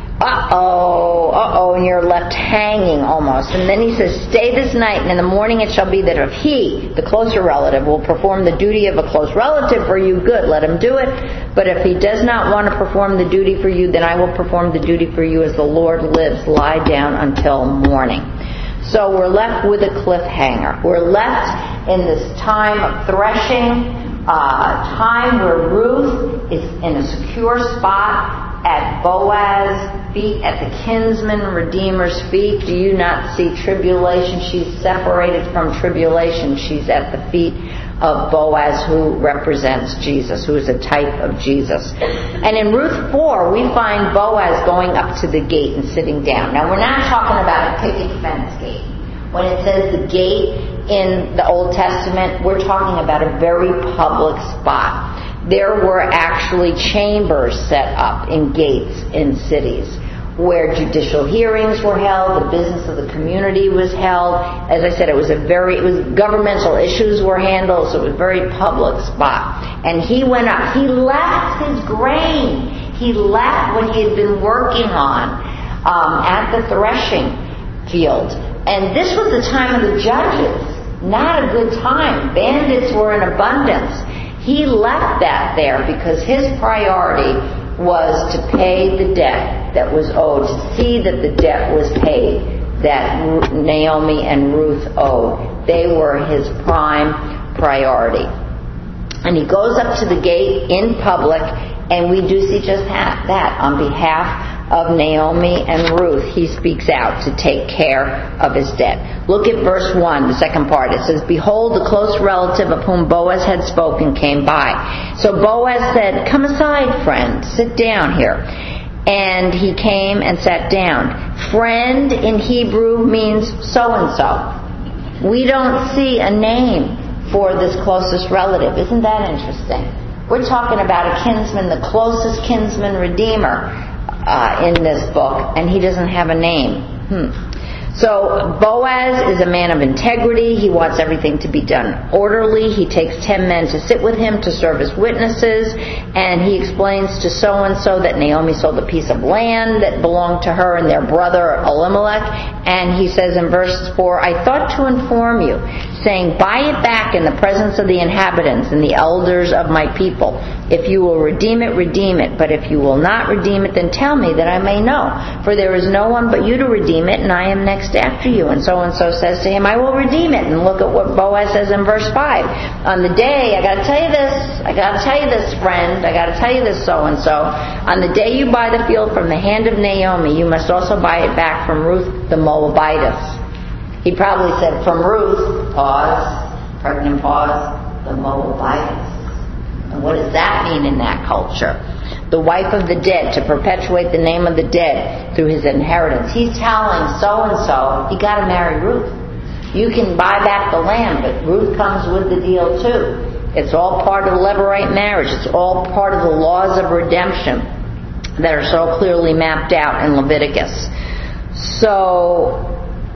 And you're left hanging almost. And then he says, stay this night, and in the morning it shall be that if he, the closer relative, will perform the duty of a close relative for you, good, let him do it. But if he does not want to perform the duty for you, then I will perform the duty for you as the Lord lives. Lie down until morning. So we're left with a cliffhanger. We're left in this time of threshing, time where Ruth is in a secure spot at Boaz's feet, at the kinsman redeemer's feet. Do you not see tribulation? She's separated from tribulation. She's at the feet of Boaz, who represents Jesus, who is a type of Jesus. And in Ruth 4, we find Boaz going up to the gate and sitting down. Now, we're not talking about a picket fence gate. When it says the gate in the Old Testament, we're talking about a very public spot. There were actually chambers set up in gates in cities where judicial hearings were held, the business of the community was held. As I said, it was governmental issues were handled, so it was a very public spot. And he went up. He left his grain. He left what he had been working on at the threshing field. And this was the time of the judges. Not a good time. Bandits were in abundance. He left that there because his priority was to pay the debt that was owed, to see that the debt was paid that Naomi and Ruth owed. They were his prime priority. And he goes up to the gate in public, and we do see just that. On behalf of Naomi and Ruth, he speaks out to take care of his debt. Look at verse 1, the second part. It says, behold, the close relative of whom Boaz had spoken came by. So Boaz said, come aside, friend, sit down here. And he came and sat down. Friend in Hebrew means so-and-so. We don't see a name for this closest relative. Isn't that interesting? We're talking about a kinsman, the closest kinsman redeemer in this book, and he doesn't have a name. So Boaz is a man of integrity. He wants everything to be done orderly. He takes 10 men to sit with him to serve as witnesses, and he explains to so-and-so that Naomi sold a piece of land that belonged to her and their brother Elimelech. And he says in verse 4, I thought to inform you, saying, buy it back in the presence of the inhabitants and the elders of my people. If you will redeem it, redeem it. But if you will not redeem it, then tell me that I may know. For there is no one but you to redeem it, and I am next after you. And so says to him, I will redeem it. And look at what Boaz says in verse 5. On the day, I got to tell you this, friend. I got to tell you this, so-and-so. On the day you buy the field from the hand of Naomi, you must also buy it back from Ruth the Moabitess. He probably said, from Ruth, pause, pregnant pause, the Moabitess. And what does that mean in that culture? The wife of the dead, to perpetuate the name of the dead through his inheritance. He's telling so-and-so, you got to marry Ruth. You can buy back the land, but Ruth comes with the deal too. It's all part of the Levirate marriage. It's all part of the laws of redemption that are so clearly mapped out in Leviticus. So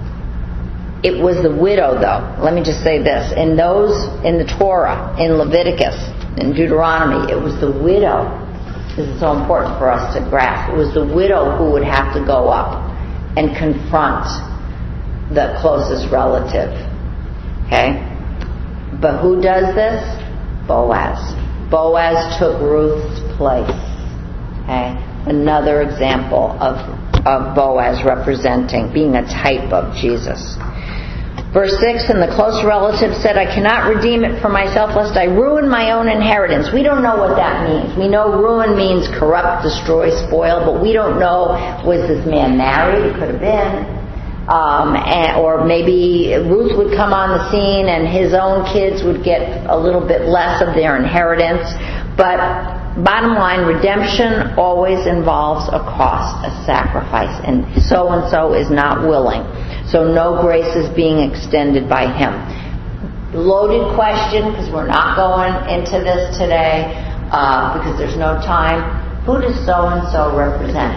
it was the widow, though. Let me just say this. In the Torah, in Leviticus, in Deuteronomy, it was the widow. This is so important for us to grasp. It was the widow who would have to go up and confront the closest relative. Okay? But who does this? Boaz. Boaz took Ruth's place. Okay? Another example of Boaz representing, being a type of Jesus. Verse 6, and the close relative said, I cannot redeem it for myself, lest I ruin my own inheritance. We don't know what that means. We know ruin means corrupt, destroy, spoil, but we don't know, was this man married? It could have been. Or maybe Ruth would come on the scene and his own kids would get a little bit less of their inheritance. But bottom line, redemption always involves a cost, a sacrifice, and so is not willing. So no grace is being extended by him. Loaded question, because we're not going into this today, because there's no time. Who does so-and-so represent?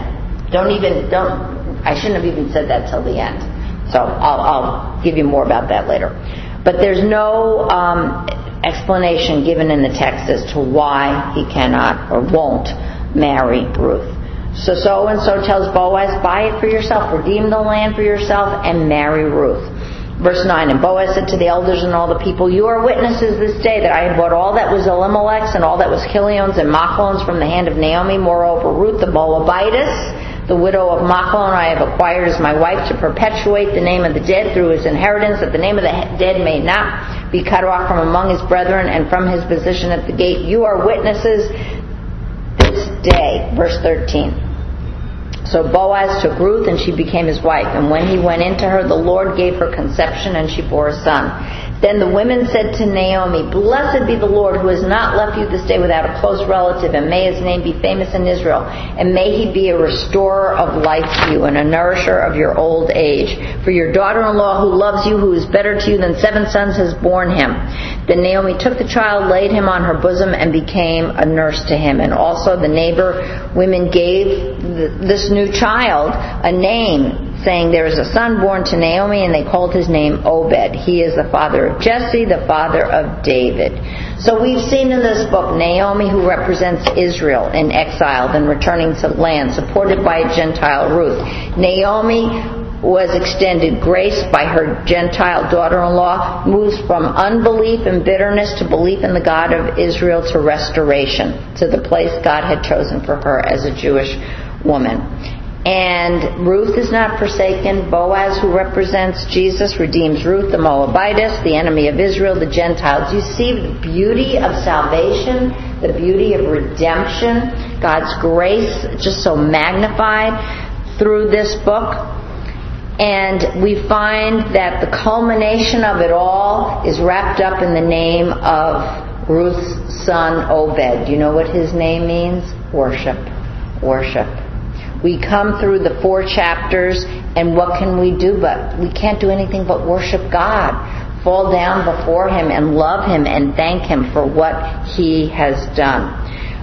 I shouldn't have even said that till the end. So I'll give you more about that later. But there's no explanation given in the text as to why he cannot or won't marry Ruth. So-and-so tells Boaz, buy it for yourself, redeem the land for yourself, and marry Ruth. Verse 9, and Boaz said to the elders and all the people, you are witnesses this day that I have bought all that was Elimelech's and all that was Chilion's and Machlon's from the hand of Naomi. Moreover, Ruth the Moabitess, the widow of Machlon, I have acquired as my wife to perpetuate the name of the dead through his inheritance, that the name of the dead may not be cut off from among his brethren and from his position at the gate. You are witnesses this day. Verse 13. So Boaz took Ruth, and she became his wife. And when he went into her, the Lord gave her conception, and she bore a son. Then the women said to Naomi, blessed be the Lord, who has not left you this day without a close relative, and may his name be famous in Israel, and may he be a restorer of life to you, and a nourisher of your old age. For your daughter-in-law who loves you, who is better to you than 7 sons, has borne him. Then Naomi took the child, laid him on her bosom, and became a nurse to him. And also the neighbor women gave this new child a name, saying, there is a son born to Naomi, and they called his name Obed. He is the father of Jesse, the father of David. So we've seen in this book Naomi, who represents Israel in exile, then returning to land, supported by a Gentile Ruth. Naomi was extended grace by her Gentile daughter-in-law, moves from unbelief and bitterness to belief in the God of Israel, to restoration, to the place God had chosen for her as a Jewish woman. And Ruth is not forsaken. Boaz, who represents Jesus, redeems Ruth the Moabitess, the enemy of Israel, the Gentiles. You see the beauty of salvation, the beauty of redemption, God's grace just so magnified through this book. And we find that the culmination of it all is wrapped up in the name of Ruth's son Obed. Do you know what his name means? Worship. Worship. We come through the 4 chapters, and what can we do? But we can't do anything but worship God. Fall down before him and love him and thank him for what he has done.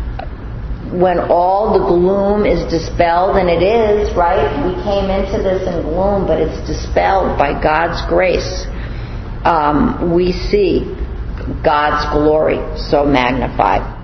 When all the gloom is dispelled, and it is, right? We came into this in gloom, but it's dispelled by God's grace. We see God's glory so magnified.